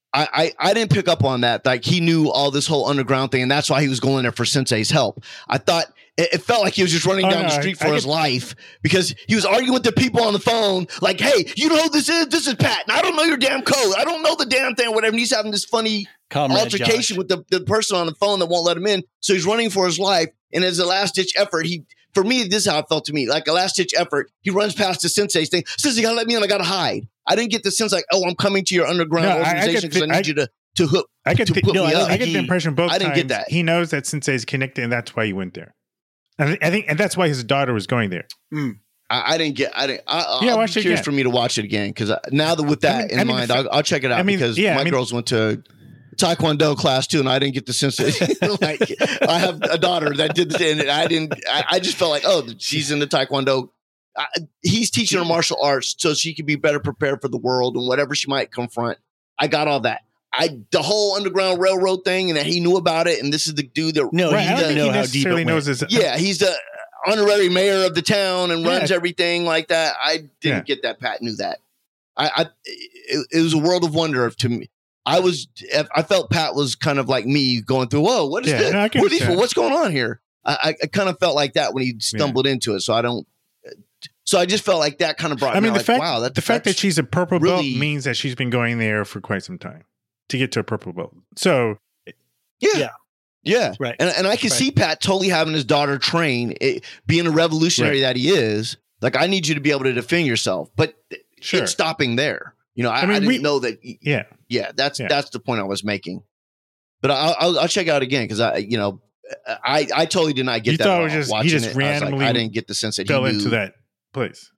I, I I didn't pick up on that. Like he knew all this whole underground thing, and that's why he was going there for Sensei's help. I thought it, it felt like he was just running Oh, down no, the street I- for I his get- life because he was arguing with the people on the phone. Like, hey, you know who this is? This is Pat. And I don't know your damn code. I don't know the damn thing. Whatever. And he's having this funny Comrade altercation Josh. with the, the person on the phone that won't let him in. So he's running for his life. And as a last ditch effort, he, for me, this is how it felt to me. Like a last ditch effort, he runs past the Sensei's thing. Says, you gotta let me in. I gotta hide. I didn't get the sense like, oh, I'm coming to your underground No, I- I get organization because I, the- need I- you to, to hook. I get to the, put no, me I don't up. I get he- the impression both I didn't times get that. he knows that Sensei's connected, and that's why he went there. And I think, and that's why his daughter was going there. I, I didn't get. I didn't. I, Yeah, I'll watch be it curious again. for me to watch it again because now that with that I mean- in I mean, mind, the fa- I'll, I'll check it out I mean, because yeah, my I mean- girls went to Taekwondo class too, and I didn't get the sense. Of, like I have a daughter that did this, and I didn't. I, I just felt like, oh, she's in the Taekwondo. I, he's teaching her martial arts so she can be better prepared for the world and whatever she might confront. I got all that. I the whole Underground Railroad thing, and that he knew about it, and this is the dude that No, Right, he I don't doesn't think know he how deep necessarily it knows went. his. yeah, he's the honorary mayor of the town and runs Yeah. everything like that. I didn't Yeah. get that. Pat knew that. I, I it, it was a world of wonder to me. I was, I felt Pat was kind of like me going through. Whoa, what is Yeah, this? no, I can What are these for? understand. What's going on here? I, I, I kind of felt like that when he stumbled into it. So I don't. So I just felt like that kind of brought. I me mean, the like, fact wow, that, the fact that that's- she's a purple belt really- means that she's been going there for quite some time to get to a purple belt. So yeah. Yeah. Yeah. Right. And, and I can Right. see Pat totally having his daughter train, it, being a revolutionary that he is. Like, I need you to be able to defend yourself, but Sure. it's stopping there. You know, I, I I, mean, didn't we- know that. yeah, Yeah, that's Yeah. that's the point I was making. But I'll I'll, I'll check it out again because I, you know, I I totally did not get You that. thought at it was all. just- he Watching just it, I was like, randomly I didn't get the sense that he fell knew. into that place.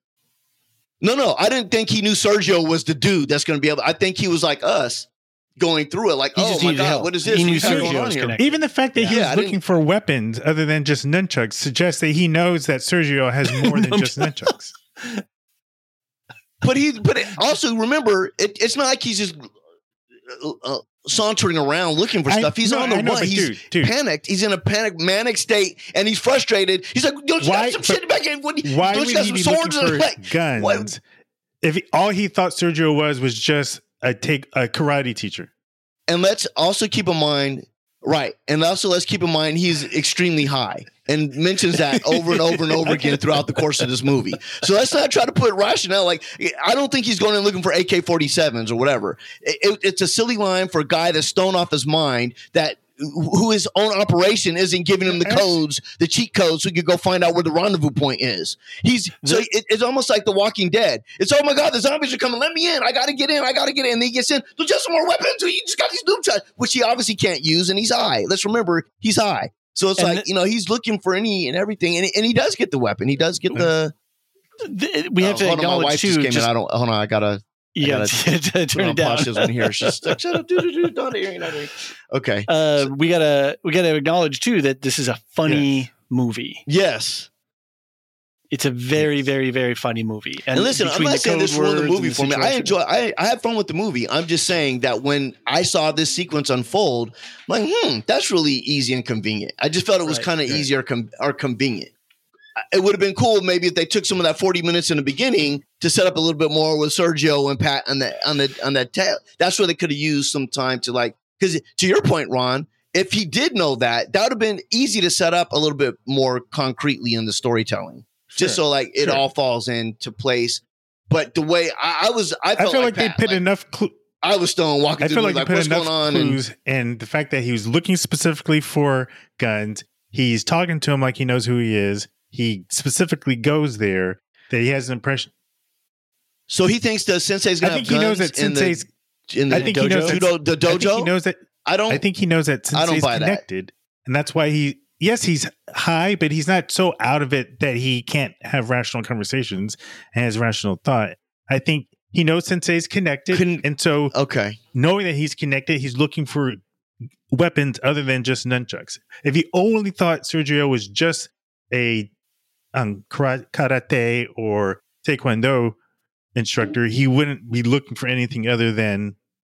No, no, I didn't think he knew Sergio was the dude that's going to be able. I think he was like us, going through it. Like, He oh just my needed god, help. what is this? He knew What's going Sergio on was here? connected. Even the fact that he Yeah, I was didn't- looking for weapons other than just nunchucks suggests that he knows that Sergio has more than just nunchucks. But he, but it, also remember, it, it's not like he's just uh, uh, sauntering around looking for I- stuff. He's no, on the I know, run. but He's dude, dude. panicked. He's in a panic, manic state, and he's frustrated. He's like, "Don't you Why- have some but shit back in? What, Why don't would you have he some be swords?" looking And for like, guns what- if he, all he thought Sergio was was just a take a karate teacher? And let's also keep in mind, right? And also let's keep in mind he's extremely high and mentions that over and over and over again throughout the course of this movie. So let's not try to put rationale. Like, I don't think he's going in looking for A K forty-sevens or whatever. It, it, it's a silly line for a guy that's stoned off his mind that who his own operation isn't giving him the codes, the cheat codes, so he could go find out where the rendezvous point is. He's so it, it's almost like The Walking Dead. It's, oh my god, the zombies are coming. Let me in. I got to get in. I got to get in. And he gets in. There's just some more weapons. You just got these noob shots, which he obviously can't use, and he's high. Let's remember he's high. So it's And like the- you know he's looking for any and everything, and, and he does get the weapon. He does get the. Th- We have Oh, to hold on, my acknowledge wife too. just came just- in. I don't. Hold on. I gotta. you I got to turn Turn it down. She doesn't hear. She's like, shut up. Do, do, do, don't hear. Not hear. Okay. Uh, we gotta we gotta acknowledge too that this is a funny movie. Yes. It's a very, very, very funny movie. And, listen, I'm between not the saying this code ruined the words movie and for me. I situation- enjoy. I, I had fun with the movie. I'm just saying that when I saw this sequence unfold, I'm like, hmm, that's really easy and convenient. I just felt it was Right, kind of right. easy or, com- or convenient. I- It would have been cool maybe if they took some of that forty minutes in the beginning to set up a little bit more with Sergio and Pat on the on the on that tail. That's where they could have used some time to like. Because to your point, Ron, if he did know that, that would have been easy to set up a little bit more concretely in the storytelling. Just Sure. so like it Sure. all falls into place. But the way I, I was, I I felt feel like, like, Pat, they put like, enough. Clu- I was stoned walking I through feel the like like, they put what's enough going on? And clues, and the fact that he was looking specifically for guns. He's talking to him like he knows who he is. He specifically goes there. That he has an impression. so he thinks the sensei's I gonna think have he knows guns that in Sensei's. the in the I think he knows that- judo, the I think dojo. he knows that. I don't. I think he knows that I don't Sensei's buy that. connected, and that's why he. Yes, he's high, but he's not so out of it that he can't have rational conversations and has rational thought. I think he knows Sensei's connected, Couldn't- and so okay. knowing that he's connected, he's looking for weapons other than just nunchucks. If he only thought Sergio was just a um, kara- karate or taekwondo instructor, he wouldn't be looking for anything other than.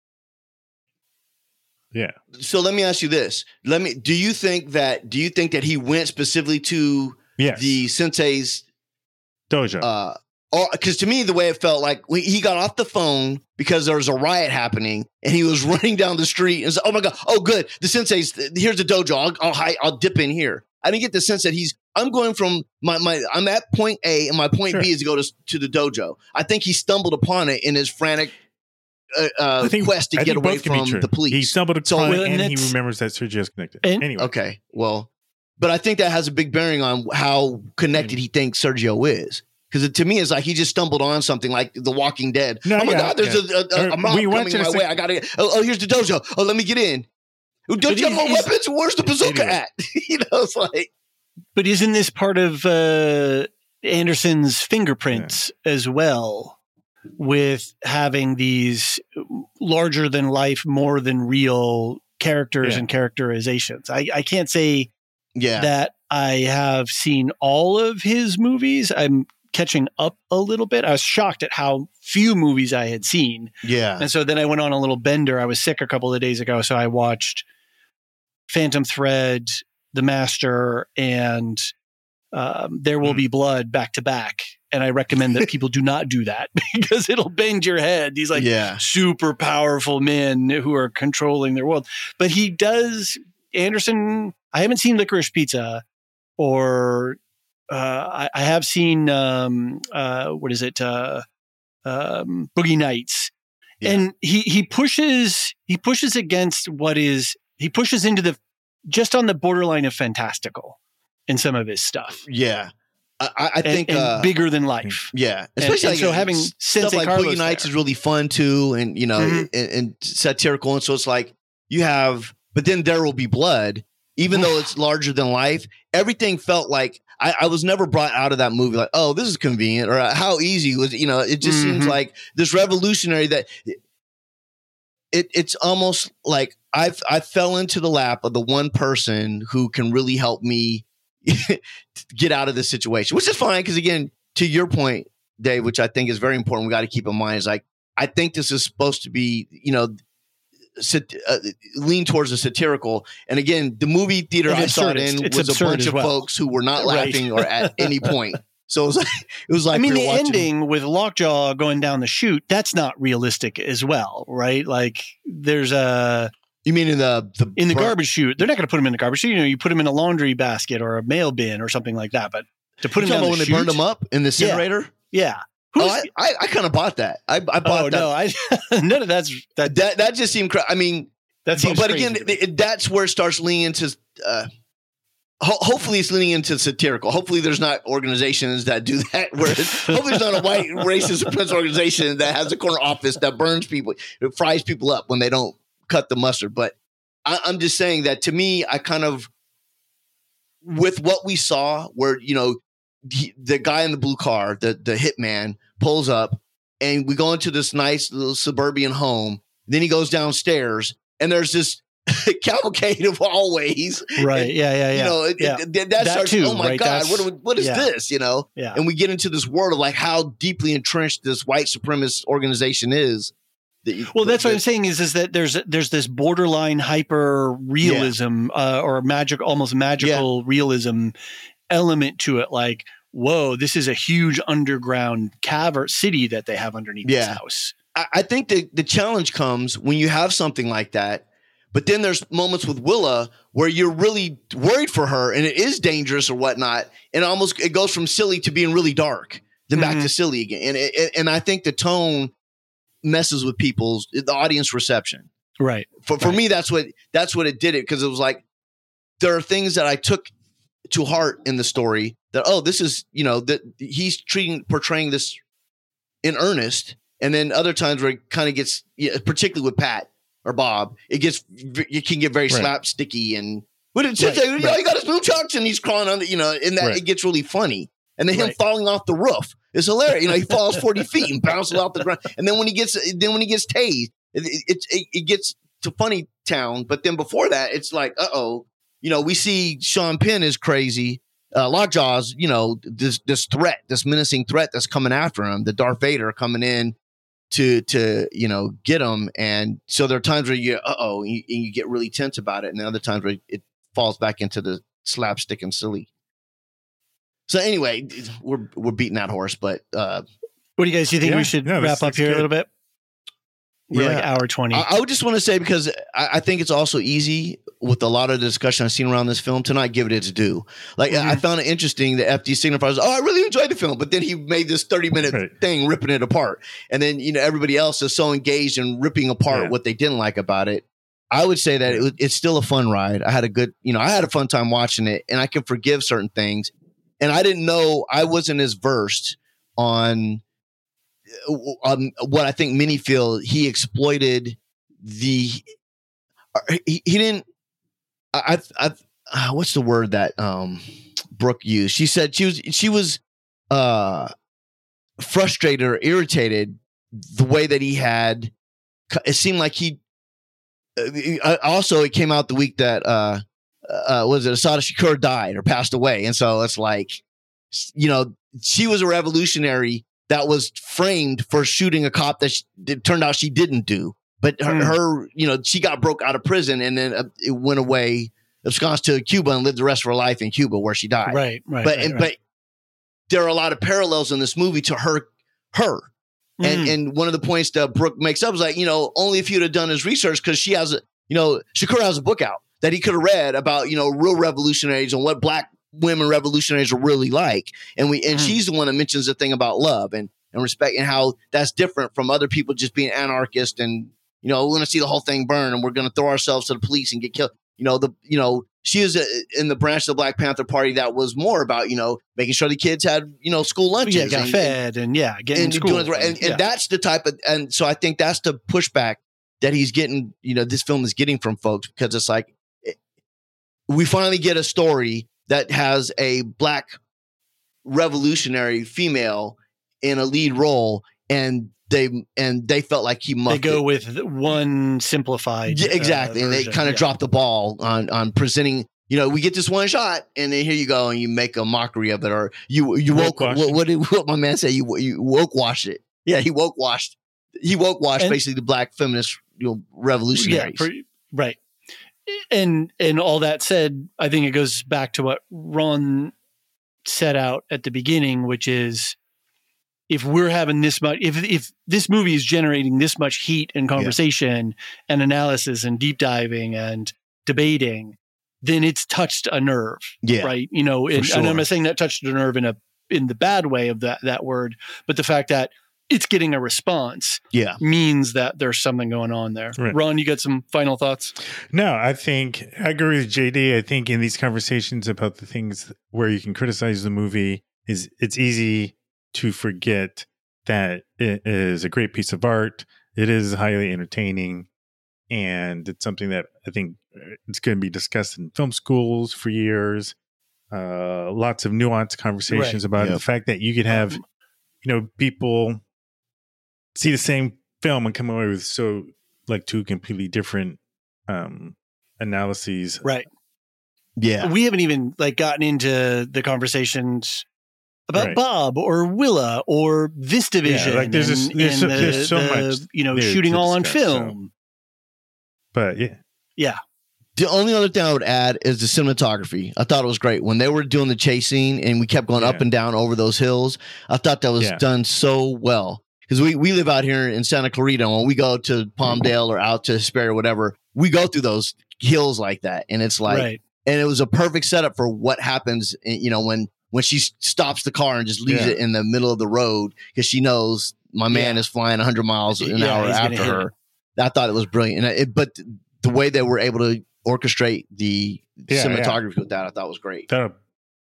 Yeah. So let me ask you this. Let me. Do you think that? Do you think that he went specifically to Yes. the sensei's dojo. uh, because to me, the way it felt like we, he got off the phone because there was a riot happening and he was running down the street and said, oh my God, oh good. The sensei's, here's the dojo. I'll, I'll, hide, I'll dip in here. I didn't get the sense that he's, I'm going from my, my I'm at point A and my point Sure. B is to go to, to the dojo. I think he stumbled upon it in his frantic uh, uh, I think, quest to I get think away both can be from true. the police. He stumbled upon So- it Well, and and he it's- remembers that Sergio's connected. And- anyway. Okay, well, but I think that has a big bearing on how connected he thinks Sergio is. Because to me, it's like he just stumbled on something like The Walking Dead. No, oh my yeah, God, there's yeah. a, a, a, a mob We went coming to the my sec- way. I gotta. Get, oh, oh, here's the dojo. Oh, let me get in. Don't But you have more he's- weapons? Where's the bazooka Anyway. at? you know, it's like But isn't this part of uh, Anderson's fingerprints as well, with having these larger than life, more than real characters Yeah. and characterizations? I, I can't say yeah, that I have seen all of his movies. I'm catching up a little bit. I was shocked at how few movies I had seen. yeah, And so then I went on a little bender. I was sick a couple of days ago, so I watched Phantom Thread, The Master, and um, There Will Hmm. Be Blood back to back. And I recommend that people do not do that because it'll bend your head. These like yeah, super powerful men who are controlling their world. But he does, Anderson, I haven't seen Licorice Pizza, or uh, I, I have seen, um, uh, what is it? Uh, um, Boogie Nights. Yeah. And he, he pushes, he pushes against what is, he pushes into the, just on the borderline of fantastical in some of his stuff. yeah. I, I I And- think and uh, bigger than life. yeah, And- especially and like, so having s- Sensei stuff like Carlos Boogie Nights there. is really fun too, and you know, Mhm. and, and satirical. And so it's like you have, but then There Will Be Blood. Even though it's larger than life, everything felt like I, I was never brought out of that movie like, oh, this is convenient, or uh, how easy was it? You know, it just seems Mhm. like this revolutionary that it it's almost like I've I fell into the lap of the one person who can really help me get out of this situation, which is fine. Because again, to your point, Dave, which I think is very important, we got to keep in mind is like I think this is supposed to be, you know, sat- uh, lean towards the satirical. And again, the movie theater And I saw it absurdist. in It's was a absurd bunch as of well. folks who were not Right. laughing or at any point. So it was like, it was like I mean, we the were watching- ending with Lockjaw going down the chute, that's not realistic as well, right? Like there's a, You mean in the the in the burn- garbage chute, they're not going to put him in the garbage chute. You know, you put him in a laundry basket or a mail bin or something like that. But to put You him talking down about the when they chute, burned him up in the incinerator? yeah. Oh, Who's, I, I, I kind of bought that. I, I bought oh that. no, I none of that's that. That that just seemed. Cra- I mean, That seems but crazy again, to me. it, that's where it starts leaning into. Uh, ho- hopefully, it's leaning into satirical. Hopefully, there's not organizations that do that. Where it's, hopefully, there's not a white racist oppressed organization that has a corner office that burns people, it fries people up when they don't cut the mustard. But I, I'm just saying that to me, I kind of with what we saw, where you know he, the guy in the blue car, the the hitman, pulls up, and we go into this nice little suburban home. Then he goes downstairs, and there's this cavalcade of hallways. Right. And, Yeah. Yeah. Yeah. You know, it, yeah. it, that, That starts. too, oh my right? God, That's- what, do we- what is yeah. this? You know, yeah. and we get into this world of like how deeply entrenched this white supremacist organization is. That you, Well, that's that, what I'm saying is is that there's there's this borderline hyper realism uh, or magic, almost magical realism element to it. Like, whoa, this is a huge underground cavern city that they have underneath Yeah. this house. I, I think the the challenge comes when you have something like that. But then there's moments with Willa where you're really worried for her, and it is dangerous or whatnot, and almost it goes from silly to being really dark, then back Mhm. to silly again. And it, and I think the tone messes with people's the audience reception. Right. For for Right. me, that's what that's what it did it because it was like there are things that I took to heart in the story that oh this is you know that he's treating portraying this in earnest, and then other times where it kind of gets yeah, particularly with Pat or Bob, it gets it can get very Right. slapsticky and but it's Right, just, you know, right. he got his boom chucks and he's crawling on the you know and that Right. it gets really funny. And then him Right. falling off the roof is hilarious. You know, he falls forty feet and bounces off the ground. And then when he gets, then when he gets tased, it, it, it, it gets to funny town. But then before that, it's like, uh oh, you know, we see Sean Penn is crazy. Uh, Lockjaw's, you know, this this threat, this menacing threat that's coming after him, the Darth Vader coming in to to you know get him. And so there are times where you, uh oh, and you, and you get really tense about it, and then other times where it falls back into the slapstick and silly. So anyway, we're we're beating that horse, but uh, What do you guys do you think Yeah, we should no, this wrap up looks here good. a little bit? We're Yeah. like hour twenty. I, I would just want to say, because I, I think it's also easy with a lot of the discussion I've seen around this film to not give it its due. Like, Mm-hmm. I found it interesting that F D signifies, oh, I really enjoyed the film, but then he made this thirty minute Right. thing ripping it apart. And then, you know, everybody else is so engaged in ripping apart Yeah. what they didn't like about it. I would say that it, was- it's still a fun ride. I had a good, you know, I had a fun time watching it, and I can forgive certain things. And I didn't know, I wasn't as versed on, on what I think many feel he exploited the, he, he didn't, I, I, I, uh, what's the word that um, Brooke used? She said she was, she was uh, frustrated or irritated the way that he had, it seemed like he, uh, also it came out the week that, uh, uh, was it Assata Shakur died or passed away. And so it's like, you know, she was a revolutionary that was framed for shooting a cop that she, it turned out she didn't do. But her, Mm. her, you know, she got broke out of prison and then uh, it went away, absconded to Cuba and lived the rest of her life in Cuba where she died. Right, right. But right, and, right. but there are a lot of parallels in this movie to her, her. And Mm. and one of the points that Brooke makes up is like, you know, only if you'd have done his research, because she has a, you know, Shakur has a book out that he could have read about, you know, real revolutionaries and what black women revolutionaries are really like. And we and Mhm. she's the one that mentions the thing about love and, and respect and how that's different from other people just being anarchist and, you know, we're going to see the whole thing burn and we're going to throw ourselves to the police and get killed. You know, the, you know, she is a, in the branch of the Black Panther Party that was more about, you know, making sure the kids had, you know, school lunches. yeah, got and, fed and, yeah, getting and in school. doing it right. And, and yeah. that's the type of, and so I think that's the pushback that he's getting, you know, this film is getting from folks, because it's like, it, we finally get a story that has a black revolutionary female in a lead role, and they, and they felt like he They mucked go it. with one simplified. Yeah, exactly. uh, and they version, kind of yeah. dropped the ball on, on presenting, you know, we get this one shot and then here you go and you make a mockery of it, or you, you woke, Woke what, what did what my man say? You, you woke washed it. Yeah. He woke washed, he woke washed And- basically the black feminist, you know, Yeah, revolutionaries. pretty, right. And and all that said, I think it goes back to what Ron set out at the beginning, which is if we're having this much, if if this movie is generating this much heat and conversation and analysis and deep diving and debating, then it's touched a nerve, Yeah. right? You know, and, sure. and I'm not saying that touched a nerve in a in the bad way of that that word, but the fact that it's getting a response Yeah. means that there's something going on there. Right. Ron, you got some final thoughts? No, I think I agree with J D. I think in these conversations about the things where you can criticize the movie, is it's easy to forget that it is a great piece of art. It is highly entertaining, and it's something that I think it's going to be discussed in film schools for years. Uh, lots of nuanced conversations Right. about it. Yep. The fact that you could have, Um, you know, people see the same film and come away with so like two completely different um analyses. Right. Yeah. We haven't even like gotten into the conversations about Right. Bob or Willa or this division. like, there's and, this- there's so- and there's so the, much you know, there shooting to all on discuss, so. film. But yeah, The only other thing I would add is the cinematography. I thought it was great when they were doing the chase scene and we kept going up Yeah. and down over those hills. I thought that was Yeah. done so well, because we, we live out here in Santa Clarita. When we go to Palmdale or out to Hesperia or whatever, we go through those hills like that, and it's like, right. and it was a perfect setup for what happens. You know, when when she stops the car and just leaves Yeah. it in the middle of the road because she knows my man Yeah. is flying one hundred miles an Yeah, hour he's gonna after hit her. I thought it was brilliant, and it, but the way they were able to orchestrate the Yeah, cinematography with that, I thought was great. that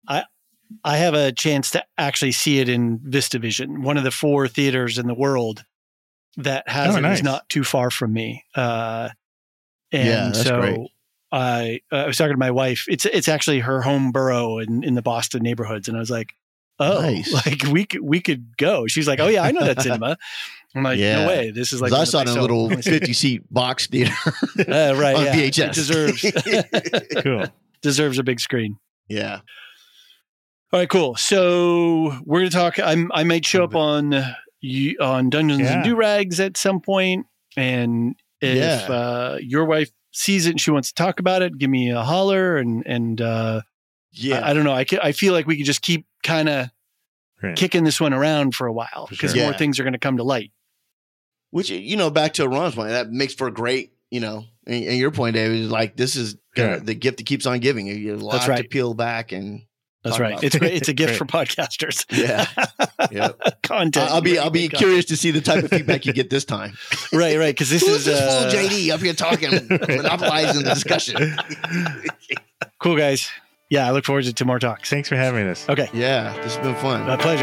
I have a chance to actually see it in VistaVision, one of the four theaters in the world that has Oh, it nice. is not too far from me. Uh, and Yeah, that's so great. I, uh, I was talking to my wife. It's it's actually her home borough in, in the Boston neighborhoods, and I was like, "Oh, Nice. like we could we could go." She's like, "Oh yeah, I know that cinema." I'm like, Yeah. "No way! This is like 'Cause I one saw of it the- in a so- little let me see. fifty seat box theater Uh, right on yeah. V H S. It deserves cool. deserves a big screen. Yeah. All right, cool. So we're gonna talk. I'm, I might show up on uh, you on Dungeons Yeah. and Do Rags at some point, and if Yeah. uh, your wife sees it and she wants to talk about it, give me a holler. And and uh, Yeah. I, I don't know. I ca- I feel like we could just keep kind of right. kicking this one around for a while because sure. more Yeah. things are going to come to light. Which, you know, back to Ron's point, that makes for a great, you know, and, and your point, David, is like, this is gonna, Yeah. the gift that keeps on giving. You have a lot That's right. to peel back and That's talk right. about. It's great. It's a gift Great. for podcasters. Yeah. Yeah. Content. I'll be I'll be Great content. curious to see the type of feedback you get this time. Right, right. Because this Who is is this uh, fool J D up here talking, monopolizing the discussion? cool, guys. Yeah, I look forward to, to more talks. Thanks for having us. Okay, Yeah, this has been fun. my pleasure.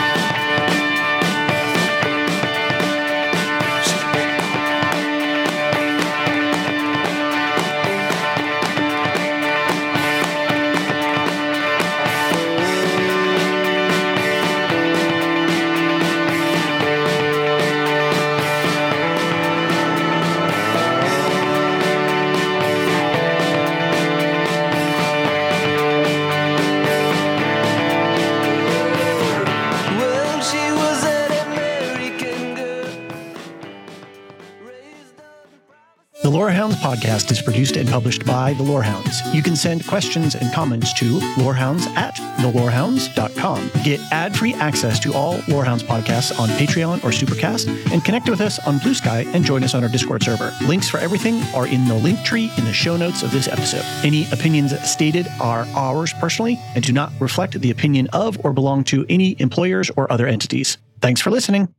Well, she was an American girl, raised up in privacy. The Lorehounds podcast is produced and published by the Lorehounds. You can send questions and comments to lorehounds at the lorehounds dot com. Get ad-free access to all Lorehounds podcasts on Patreon or Supercast, and connect with us on Blue Sky and join us on our Discord server. Links for everything are in the link tree in the show notes of this episode. Any opinions stated are ours personally and do not reflect the opinion of or belong to any employers or other entities. Thanks for listening.